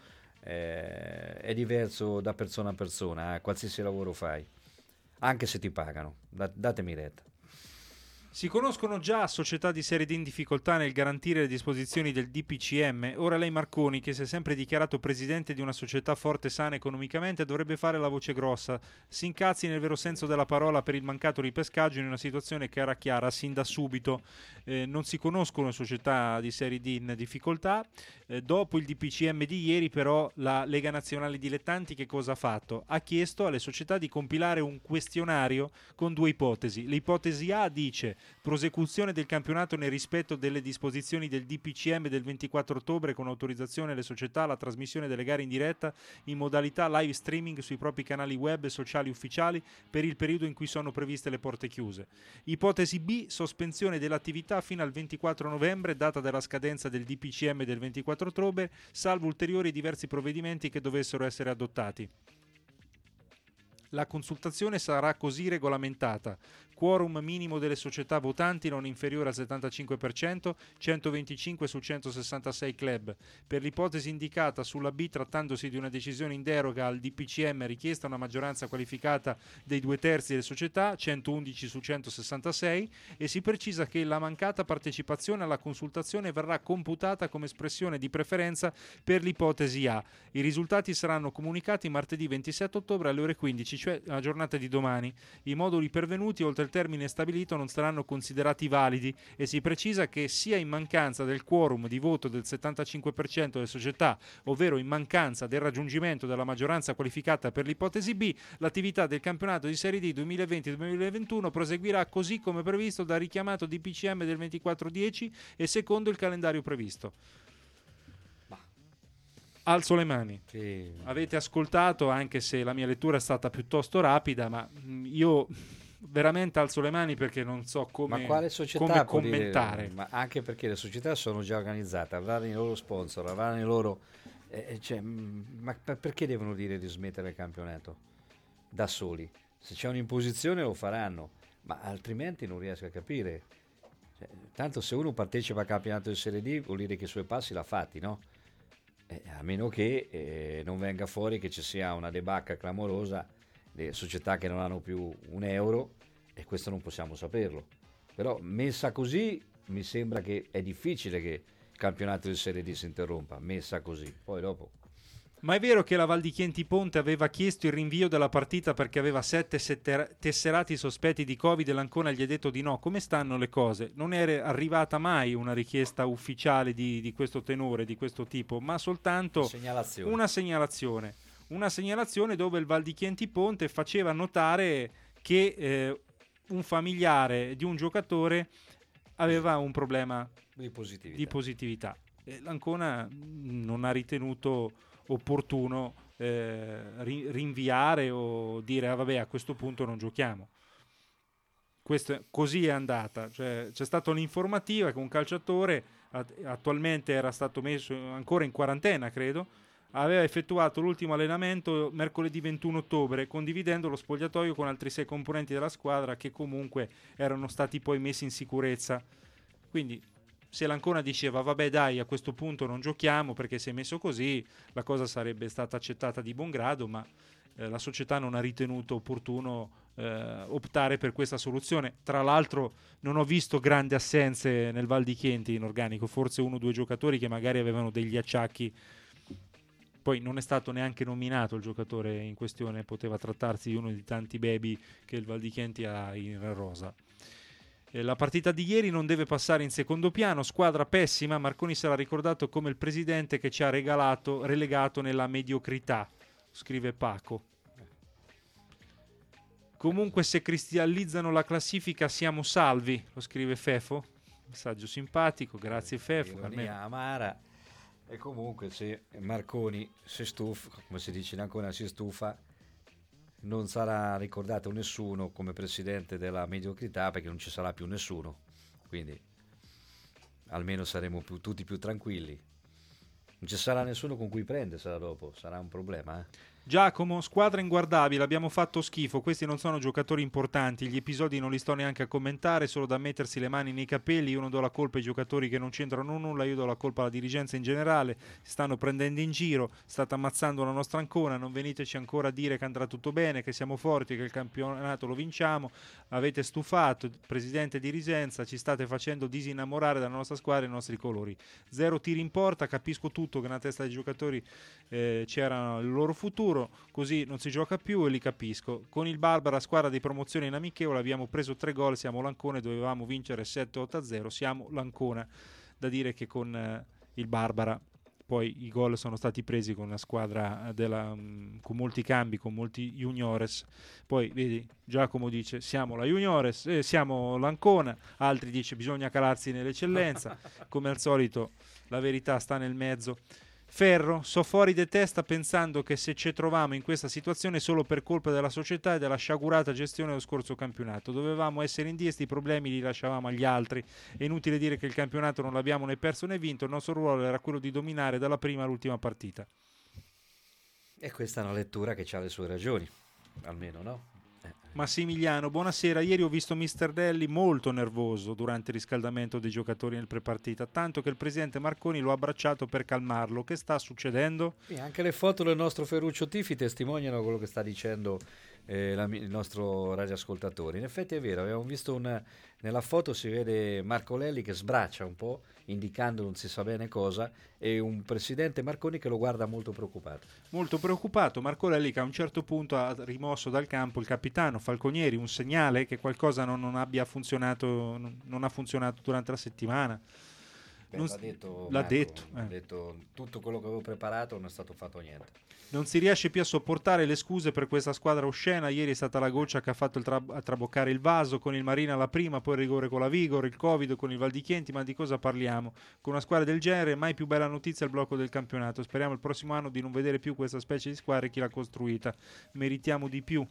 [SPEAKER 4] eh, è diverso da persona a persona, eh, qualsiasi lavoro fai, anche se ti pagano. Da, datemi retta.
[SPEAKER 5] Si conoscono già società di Serie D in difficoltà nel garantire le disposizioni del D P C M. Ora lei, Marconi, che si è sempre dichiarato presidente di una società forte e sana economicamente, dovrebbe fare la voce grossa. Si incazzi nel vero senso della parola per il mancato ripescaggio in una situazione che era chiara sin da subito. Eh, non si conoscono società di Serie D in difficoltà. Eh, dopo il D P C M di ieri, però, la Lega Nazionale Dilettanti che cosa ha fatto? Ha chiesto alle società di compilare un questionario con due ipotesi. L'ipotesi A dice: prosecuzione del campionato nel rispetto delle disposizioni del D P C M del ventiquattro ottobre, con autorizzazione alle società alla trasmissione delle gare in diretta in modalità live streaming sui propri canali web e sociali ufficiali per il periodo in cui sono previste le porte chiuse. Ipotesi B, sospensione dell'attività fino al ventiquattro novembre, data della scadenza del D P C M del ventiquattro ottobre, salvo ulteriori diversi provvedimenti che dovessero essere adottati. La consultazione sarà così regolamentata: quorum minimo delle società votanti non inferiore al settantacinque per cento, centoventicinque su centosessantasei club. Per l'ipotesi indicata sulla B, trattandosi di una decisione in deroga al D P C M, richiesta una maggioranza qualificata dei due terzi delle società, centoundici su centosessantasei, e si precisa che la mancata partecipazione alla consultazione verrà computata come espressione di preferenza per l'ipotesi A. I risultati saranno comunicati martedì ventisette ottobre alle ore quindici, cioè la giornata di domani. I moduli pervenuti oltre il termine stabilito non saranno considerati validi, e si precisa che sia in mancanza del quorum di voto del settantacinque per cento delle società, ovvero in mancanza del raggiungimento della maggioranza qualificata per l'ipotesi B, l'attività del campionato di Serie D duemilaventi duemilaventuno proseguirà così come previsto dal richiamato D P C M del ventiquattro dieci e secondo il calendario previsto. Alzo le mani. Sì. Avete ascoltato, anche se la mia lettura è stata piuttosto rapida, ma io veramente alzo le mani perché non so come,
[SPEAKER 4] ma quale società
[SPEAKER 5] come
[SPEAKER 4] può
[SPEAKER 5] commentare.
[SPEAKER 4] Dire, ma anche perché le società sono già organizzate, avranno i loro sponsor, avranno i loro... Eh, cioè, ma perché devono dire di smettere il campionato da soli? Se c'è un'imposizione lo faranno, ma altrimenti non riesco a capire. Cioè, tanto se uno partecipa al campionato di Serie D vuol dire che i suoi passi l'ha fatti, no? Eh, a meno che eh, non venga fuori che ci sia una debacca clamorosa, le società che non hanno più un euro, e questo non possiamo saperlo. Però messa così mi sembra che è difficile che il campionato di Serie D si interrompa, messa così, poi dopo.
[SPEAKER 5] Ma è vero che la Val di Chieti Ponte aveva chiesto il rinvio della partita perché aveva sette setter- tesserati sospetti di Covid e l'Ancona gli ha detto di no? Come stanno le cose? Non era arrivata mai una richiesta ufficiale di, di questo tenore, di questo tipo, ma soltanto
[SPEAKER 4] segnalazione.
[SPEAKER 5] una segnalazione. Una segnalazione dove il Val di Chieti Ponte faceva notare che eh, un familiare di un giocatore aveva un problema
[SPEAKER 4] di positività.
[SPEAKER 5] Di positività. E l'Ancona non ha ritenuto opportuno eh, ri- rinviare o dire ah, vabbè, a questo punto non giochiamo. Questo, così è andata, cioè, c'è stata un'informativa che un calciatore at- attualmente era stato messo ancora in quarantena, credo, aveva effettuato l'ultimo allenamento mercoledì ventuno ottobre, condividendo lo spogliatoio con altri sei componenti della squadra che comunque erano stati poi messi in sicurezza. Quindi se l'Ancona diceva vabbè dai, a questo punto non giochiamo perché si è messo così, la cosa sarebbe stata accettata di buon grado, ma eh, la società non ha ritenuto opportuno eh, optare per questa soluzione. Tra l'altro non ho visto grandi assenze nel Val di Chieti in organico, forse uno o due giocatori che magari avevano degli acciacchi. Poi non è stato neanche nominato il giocatore in questione, poteva trattarsi di uno di tanti baby che il Val di Chieti ha in rosa. La partita di ieri non deve passare in secondo piano, squadra pessima, Marconi sarà ricordato come il presidente che ci ha regalato, relegato nella mediocrità, scrive Paco. Comunque se cristallizzano la classifica siamo salvi, lo scrive Fefo, messaggio simpatico, grazie Fefo.
[SPEAKER 4] Ironia amara. E comunque se Marconi si stufa, come si dice in Ancona, si stufa, non sarà ricordato nessuno come presidente della mediocrità perché non ci sarà più nessuno, quindi almeno saremo più, tutti più tranquilli. Non ci sarà nessuno con cui prendersela dopo, sarà un problema. Eh?
[SPEAKER 5] Giacomo, squadra inguardabile, abbiamo fatto schifo, questi non sono giocatori importanti, gli episodi non li sto neanche a commentare, solo da mettersi le mani nei capelli, io non do la colpa ai giocatori che non c'entrano nulla, io do la colpa alla dirigenza in generale, si stanno prendendo in giro, state ammazzando la nostra Ancona, non veniteci ancora a dire che andrà tutto bene, che siamo forti, che il campionato lo vinciamo, avete stufato, presidente di Risenza, ci state facendo disinnamorare dalla nostra squadra e dai nostri colori. Zero tiri in porta, capisco tutto che nella testa dei giocatori eh, c'era il loro futuro, così non si gioca più e li capisco. Con il Barbara, squadra di promozione in amichevole, abbiamo preso tre gol, siamo l'Ancona, dovevamo vincere sette otto a zero, siamo l'Ancona. Da dire che con eh, il Barbara poi i gol sono stati presi con una squadra della, um, con molti cambi, con molti juniores. Poi vedi, Giacomo dice siamo la juniores, eh, siamo l'Ancona, altri dice bisogna calarsi nell'eccellenza. Come al solito la verità sta nel mezzo. Ferro, so fuori di testa pensando che se ci troviamo in questa situazione solo per colpa della società e della sciagurata gestione dello scorso campionato. Dovevamo essere in diestra, i problemi li lasciavamo agli altri. È inutile dire che il campionato non l'abbiamo né perso né vinto, il nostro ruolo era quello di dominare dalla prima all'ultima partita.
[SPEAKER 4] E questa è una lettura che ha le sue ragioni, almeno, no?
[SPEAKER 5] Massimiliano, buonasera. Ieri ho visto mister Delli molto nervoso durante il riscaldamento dei giocatori nel prepartita, tanto che il presidente Marconi lo ha abbracciato per calmarlo. Che sta succedendo?
[SPEAKER 4] E anche le foto del nostro Ferruccio Tifi testimoniano quello che sta dicendo eh, la, il nostro radioascoltatore. In effetti è vero, abbiamo visto una, nella foto si vede Marco Lelli che sbraccia un po', indicando non si sa bene cosa, e un presidente Marconi che lo guarda molto preoccupato.
[SPEAKER 5] Molto preoccupato, Marco Lelli che a un certo punto ha rimosso dal campo il capitano Falconieri, un segnale che qualcosa non, non abbia funzionato, non, non ha funzionato durante la settimana.
[SPEAKER 4] Beh,
[SPEAKER 5] non,
[SPEAKER 4] l'ha detto,
[SPEAKER 5] l'ha
[SPEAKER 4] Marco,
[SPEAKER 5] detto,
[SPEAKER 4] ha
[SPEAKER 5] eh.
[SPEAKER 4] detto tutto quello che avevo preparato, non è stato fatto niente.
[SPEAKER 5] Non si riesce più a sopportare le scuse per questa squadra oscena. Ieri è stata la goccia che ha fatto il tra- a traboccare il vaso, con il Marina alla prima, poi il rigore con la Vigor, il Covid con il Val di Chienti. Ma di cosa parliamo? Con una squadra del genere mai più bella notizia il blocco del campionato. Speriamo il prossimo anno di non vedere più questa specie di squadra e chi l'ha costruita. Meritiamo di più.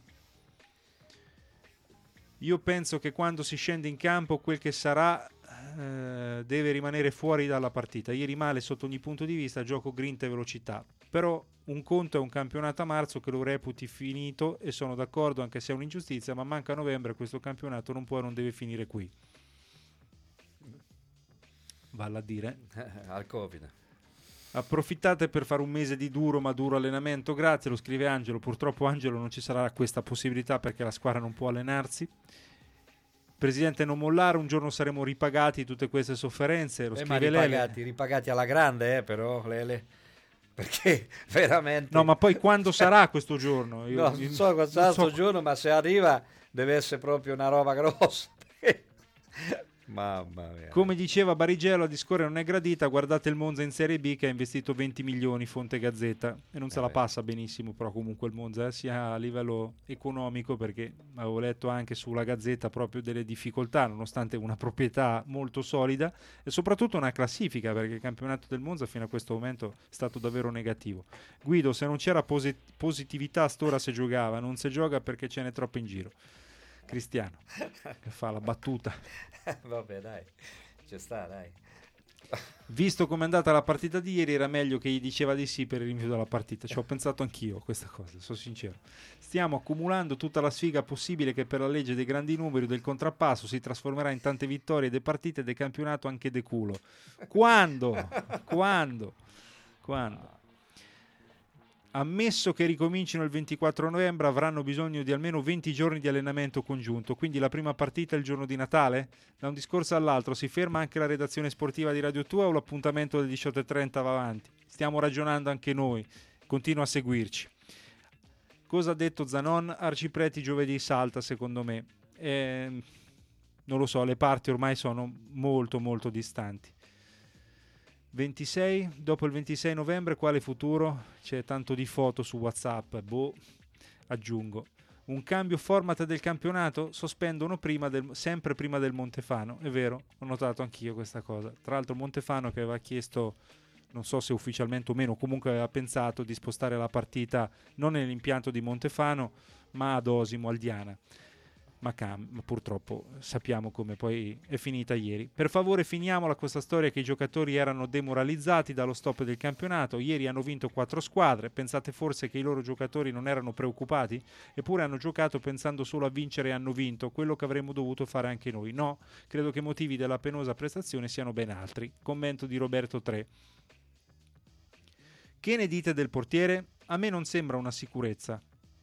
[SPEAKER 5] Io penso che quando si scende in campo quel che sarà eh, deve rimanere fuori dalla partita. Ieri male sotto ogni punto di vista, gioco, grinta e velocità. Però un conto è un campionato a marzo che lo reputi finito, e sono d'accordo anche se è un'ingiustizia, ma manca novembre, questo campionato non può e non deve finire qui. Vale a dire
[SPEAKER 4] al Covid.
[SPEAKER 5] Approfittate per fare un mese di duro ma duro allenamento, grazie, lo scrive Angelo. Purtroppo Angelo non ci sarà questa possibilità perché la squadra non può allenarsi. Presidente, non mollare, un giorno saremo ripagati tutte queste sofferenze, lo
[SPEAKER 4] eh,
[SPEAKER 5] scrive
[SPEAKER 4] ma
[SPEAKER 5] Lele.
[SPEAKER 4] ripagati, ripagati alla grande, eh, però Lele, perché veramente
[SPEAKER 5] no, ma poi quando sarà questo giorno? Io,
[SPEAKER 4] no, non so quando sarà questo so... giorno, ma se arriva deve essere proprio una roba grossa. Mamma mia.
[SPEAKER 5] Come diceva Barigello, a discorrere non è gradita. Guardate il Monza in Serie B che ha investito venti milioni, fonte Gazzetta, e non se eh la passa benissimo, però comunque il Monza eh, sia a livello economico, perché avevo letto anche sulla Gazzetta proprio delle difficoltà nonostante una proprietà molto solida e soprattutto una classifica, perché il campionato del Monza fino a questo momento è stato davvero negativo. Guido, se non c'era posit- positività st'ora se giocava, non si gioca perché ce n'è troppo in giro. Cristiano che fa la battuta.
[SPEAKER 4] Vabbè, dai, ci sta, dai.
[SPEAKER 5] Visto com'è andata la partita di ieri, era meglio che gli diceva di sì per il rinvio della partita. Ci ho pensato anch'io a questa cosa, sono sincero. Stiamo accumulando tutta la sfiga possibile che per la legge dei grandi numeri del contrappasso si trasformerà in tante vittorie de partite de campionato anche de culo. Quando? Quando? Quando? Ammesso che ricomincino il ventiquattro novembre, avranno bisogno di almeno venti giorni di allenamento congiunto, quindi la prima partita è il giorno di Natale? Da un discorso all'altro si ferma anche la redazione sportiva di Radio Tua o l'appuntamento alle diciotto e trenta va avanti? Stiamo ragionando anche noi, continua a seguirci. Cosa ha detto Zanon? Arcipreti giovedì salta secondo me. Eh, non lo so, le parti ormai sono molto molto distanti. ventisei, dopo il ventisei novembre quale futuro? C'è tanto di foto su WhatsApp, boh, aggiungo un cambio format del campionato, sospendono prima del, sempre prima del Montefano, è vero, ho notato anch'io questa cosa. Tra l'altro Montefano che aveva chiesto, non so se ufficialmente o meno, comunque aveva pensato di spostare la partita non nell'impianto di Montefano ma ad Osimo, al Diana. ma, cam- ma purtroppo sappiamo come poi è finita ieri. Per favore finiamola questa storia che i giocatori erano demoralizzati dallo stop del campionato. Ieri hanno vinto quattro squadre, pensate forse che i loro giocatori non erano preoccupati? Eppure hanno giocato pensando solo a vincere e hanno vinto, quello che avremmo dovuto fare anche noi. No, credo che i motivi della penosa prestazione siano ben altri. Commento di Roberto tre. Che ne dite del portiere? A me non sembra una sicurezza.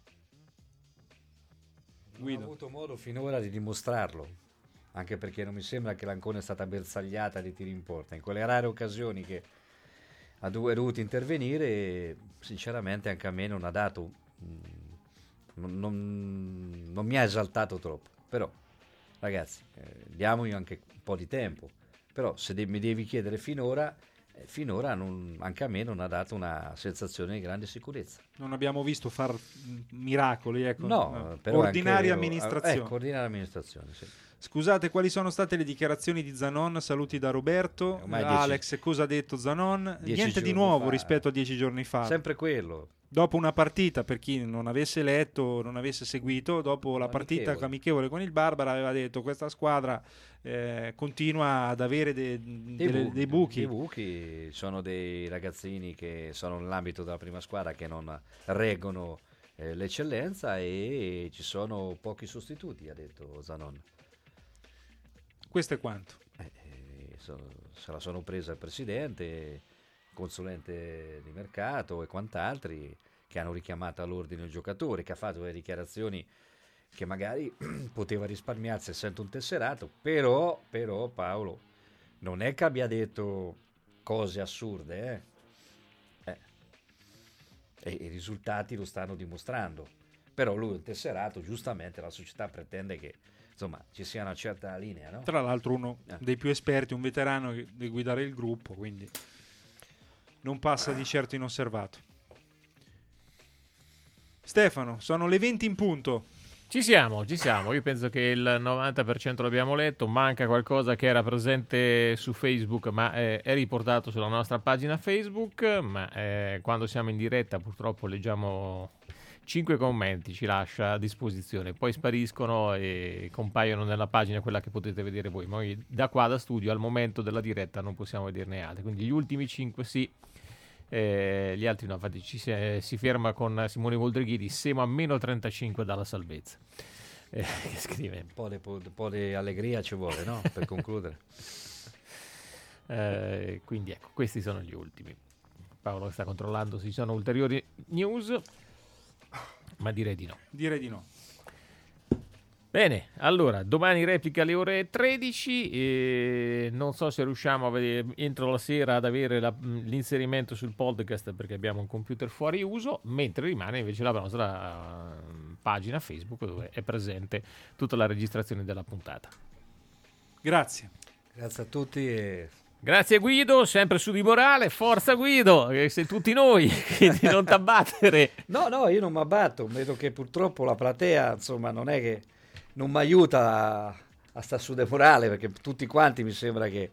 [SPEAKER 4] Guido. Non ho avuto modo finora di dimostrarlo, anche perché non mi sembra che l'Ancona è stata bersagliata di tiri in porta. In quelle rare occasioni che ha dovuto intervenire, sinceramente anche a me non ha dato, non, non, non mi ha esaltato troppo. Però ragazzi, eh, diamogli anche un po' di tempo. Però se de- mi devi chiedere finora, eh, finora non, anche a me non ha dato una sensazione di grande sicurezza.
[SPEAKER 5] Non abbiamo visto far miracoli, ecco.
[SPEAKER 4] No, però
[SPEAKER 5] ordinaria
[SPEAKER 4] anche,
[SPEAKER 5] amministrazione.
[SPEAKER 4] Ecco, ordinaria amministrazione, sì.
[SPEAKER 5] Scusate, quali sono state le dichiarazioni di Zanon? Saluti da Roberto.
[SPEAKER 4] Ormai
[SPEAKER 5] Alex,
[SPEAKER 4] dieci,
[SPEAKER 5] cosa ha detto Zanon? Niente di nuovo
[SPEAKER 4] fa,
[SPEAKER 5] rispetto a dieci giorni fa.
[SPEAKER 4] Sempre quello.
[SPEAKER 5] Dopo una partita, per chi non avesse letto, non avesse seguito, dopo la
[SPEAKER 4] amichevole.
[SPEAKER 5] partita amichevole con il Barbara aveva detto questa squadra eh, continua ad avere de,
[SPEAKER 4] dei,
[SPEAKER 5] delle,
[SPEAKER 4] buchi,
[SPEAKER 5] dei buchi.
[SPEAKER 4] Dei buchi, sono dei ragazzini che sono nell'ambito della prima squadra che non reggono eh, l'eccellenza e ci sono pochi sostituti, ha detto Zanon.
[SPEAKER 5] Questo è quanto?
[SPEAKER 4] Eh, so, se la sono presa il presidente, consulente di mercato e quant'altri che hanno richiamato all'ordine il giocatore, che ha fatto delle dichiarazioni che magari poteva risparmiarsi essendo un tesserato, però, però Paolo non è che abbia detto cose assurde, eh? Eh. E i risultati lo stanno dimostrando, però lui è un tesserato, giustamente la società pretende che insomma ci sia una certa linea, no?
[SPEAKER 5] Tra l'altro uno
[SPEAKER 4] eh.
[SPEAKER 5] dei più esperti, un veterano che deve guidare il gruppo, quindi non passa di certo inosservato. Stefano, sono le venti in punto.
[SPEAKER 3] Ci siamo, ci siamo. Io penso che il novanta per cento l'abbiamo letto. Manca qualcosa che era presente su Facebook, ma eh, è riportato sulla nostra pagina Facebook. Ma eh, quando siamo in diretta, purtroppo leggiamo cinque commenti, ci lascia a disposizione. Poi spariscono e compaiono nella pagina quella che potete vedere voi. Ma noi da qua, da studio, al momento della diretta non possiamo vederne altri. Quindi gli ultimi cinque sì. Eh, gli altri no, infatti ci si, eh, si ferma con Simone Voldrighini, siamo a meno trentacinque dalla salvezza, eh, che scrive
[SPEAKER 4] un po' di po', po' di allegria ci vuole, no? Per concludere.
[SPEAKER 3] eh, quindi ecco, questi sono gli ultimi. Paolo sta controllando se ci sono ulteriori news, ma direi di no
[SPEAKER 5] direi di no.
[SPEAKER 3] Bene, allora, domani replica alle ore tredici e non so se riusciamo a vedere, entro la sera ad avere la, l'inserimento sul podcast perché abbiamo un computer fuori uso, mentre rimane invece la nostra uh, pagina Facebook dove è presente tutta la registrazione della puntata.
[SPEAKER 5] Grazie.
[SPEAKER 4] Grazie a tutti e...
[SPEAKER 3] Grazie Guido, sempre su di morale, forza Guido, che sei tutti noi, quindi non t'abbattere.
[SPEAKER 4] No, no, io non mi abbatto, vedo che purtroppo la platea, insomma, non è che... non mi aiuta a, a stare su de morale, perché tutti quanti mi sembra che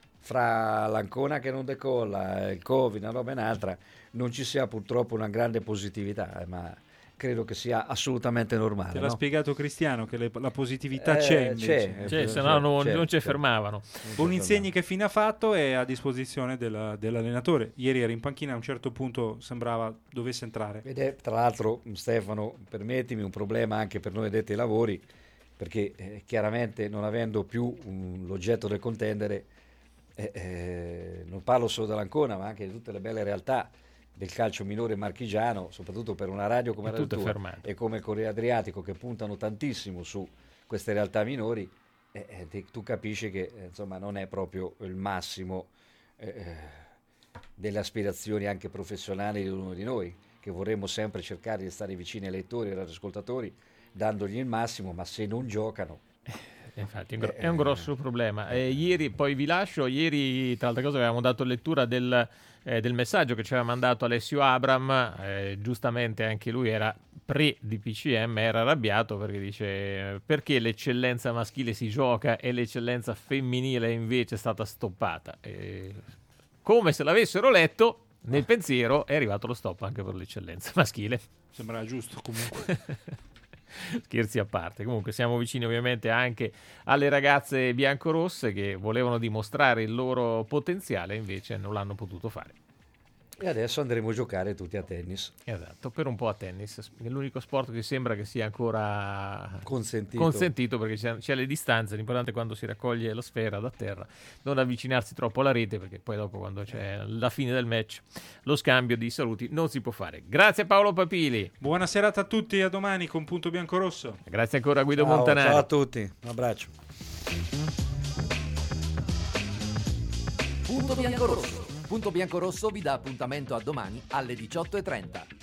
[SPEAKER 4] fra l'Ancona che non decolla, il Covid, una roba e un'altra, non ci sia purtroppo una grande positività, eh, ma credo che sia assolutamente normale.
[SPEAKER 5] Te l'ha
[SPEAKER 4] no?
[SPEAKER 5] spiegato Cristiano che le, la positività
[SPEAKER 4] eh,
[SPEAKER 5] c'è, invece.
[SPEAKER 3] c'è, c'è, se no non, non ci fermavano.
[SPEAKER 5] Boninsegni che fine ha fatto è a disposizione della, dell'allenatore. Ieri era in panchina, a un certo punto sembrava dovesse entrare.
[SPEAKER 4] Ed è tra l'altro, Stefano, permettimi, un problema anche per noi addetti ai lavori, perché eh, chiaramente non avendo più um, l'oggetto del contendere, eh, eh, non parlo solo dell'Ancona ma anche di tutte le belle realtà del calcio minore marchigiano, soprattutto per una radio come la tua e come il Corriere Adriatico che puntano tantissimo su queste realtà minori, eh, eh, te, tu capisci che eh, insomma non è proprio il massimo eh, delle aspirazioni anche professionali di uno di noi, che vorremmo sempre cercare di stare vicini ai lettori e agli ascoltatori dandogli il massimo, ma se non giocano
[SPEAKER 3] infatti è un, gro- è un grosso problema. Eh, ieri, poi vi lascio, ieri tra altre cose avevamo dato lettura del, eh, del messaggio che ci aveva mandato Alessio Abram, eh, giustamente anche lui era pre-D P C M, era arrabbiato perché dice perché l'eccellenza maschile si gioca e l'eccellenza femminile invece è stata stoppata. Eh, come se l'avessero letto nel pensiero è arrivato lo stop anche per l'eccellenza maschile.
[SPEAKER 5] Sembrava giusto comunque.
[SPEAKER 3] Scherzi a parte, comunque siamo vicini ovviamente anche alle ragazze biancorosse che volevano dimostrare il loro potenziale, invece non l'hanno potuto fare.
[SPEAKER 4] E adesso andremo a giocare tutti a tennis.
[SPEAKER 3] Esatto, per un po' a tennis, è l'unico sport che sembra che sia ancora
[SPEAKER 4] consentito,
[SPEAKER 3] consentito perché c'è, c'è le distanze, l'importante è quando si raccoglie la sfera da terra, non avvicinarsi troppo alla rete, perché poi dopo quando c'è la fine del match lo scambio di saluti non si può fare. Grazie a Paolo Papili.
[SPEAKER 5] Buona serata a tutti, a domani con Punto Biancorosso.
[SPEAKER 3] Grazie ancora a Guido
[SPEAKER 4] ciao,
[SPEAKER 3] Montanari.
[SPEAKER 4] Ciao a tutti, un abbraccio.
[SPEAKER 2] Punto Biancorosso. Punto Biancorosso vi dà appuntamento a domani alle diciotto e trenta.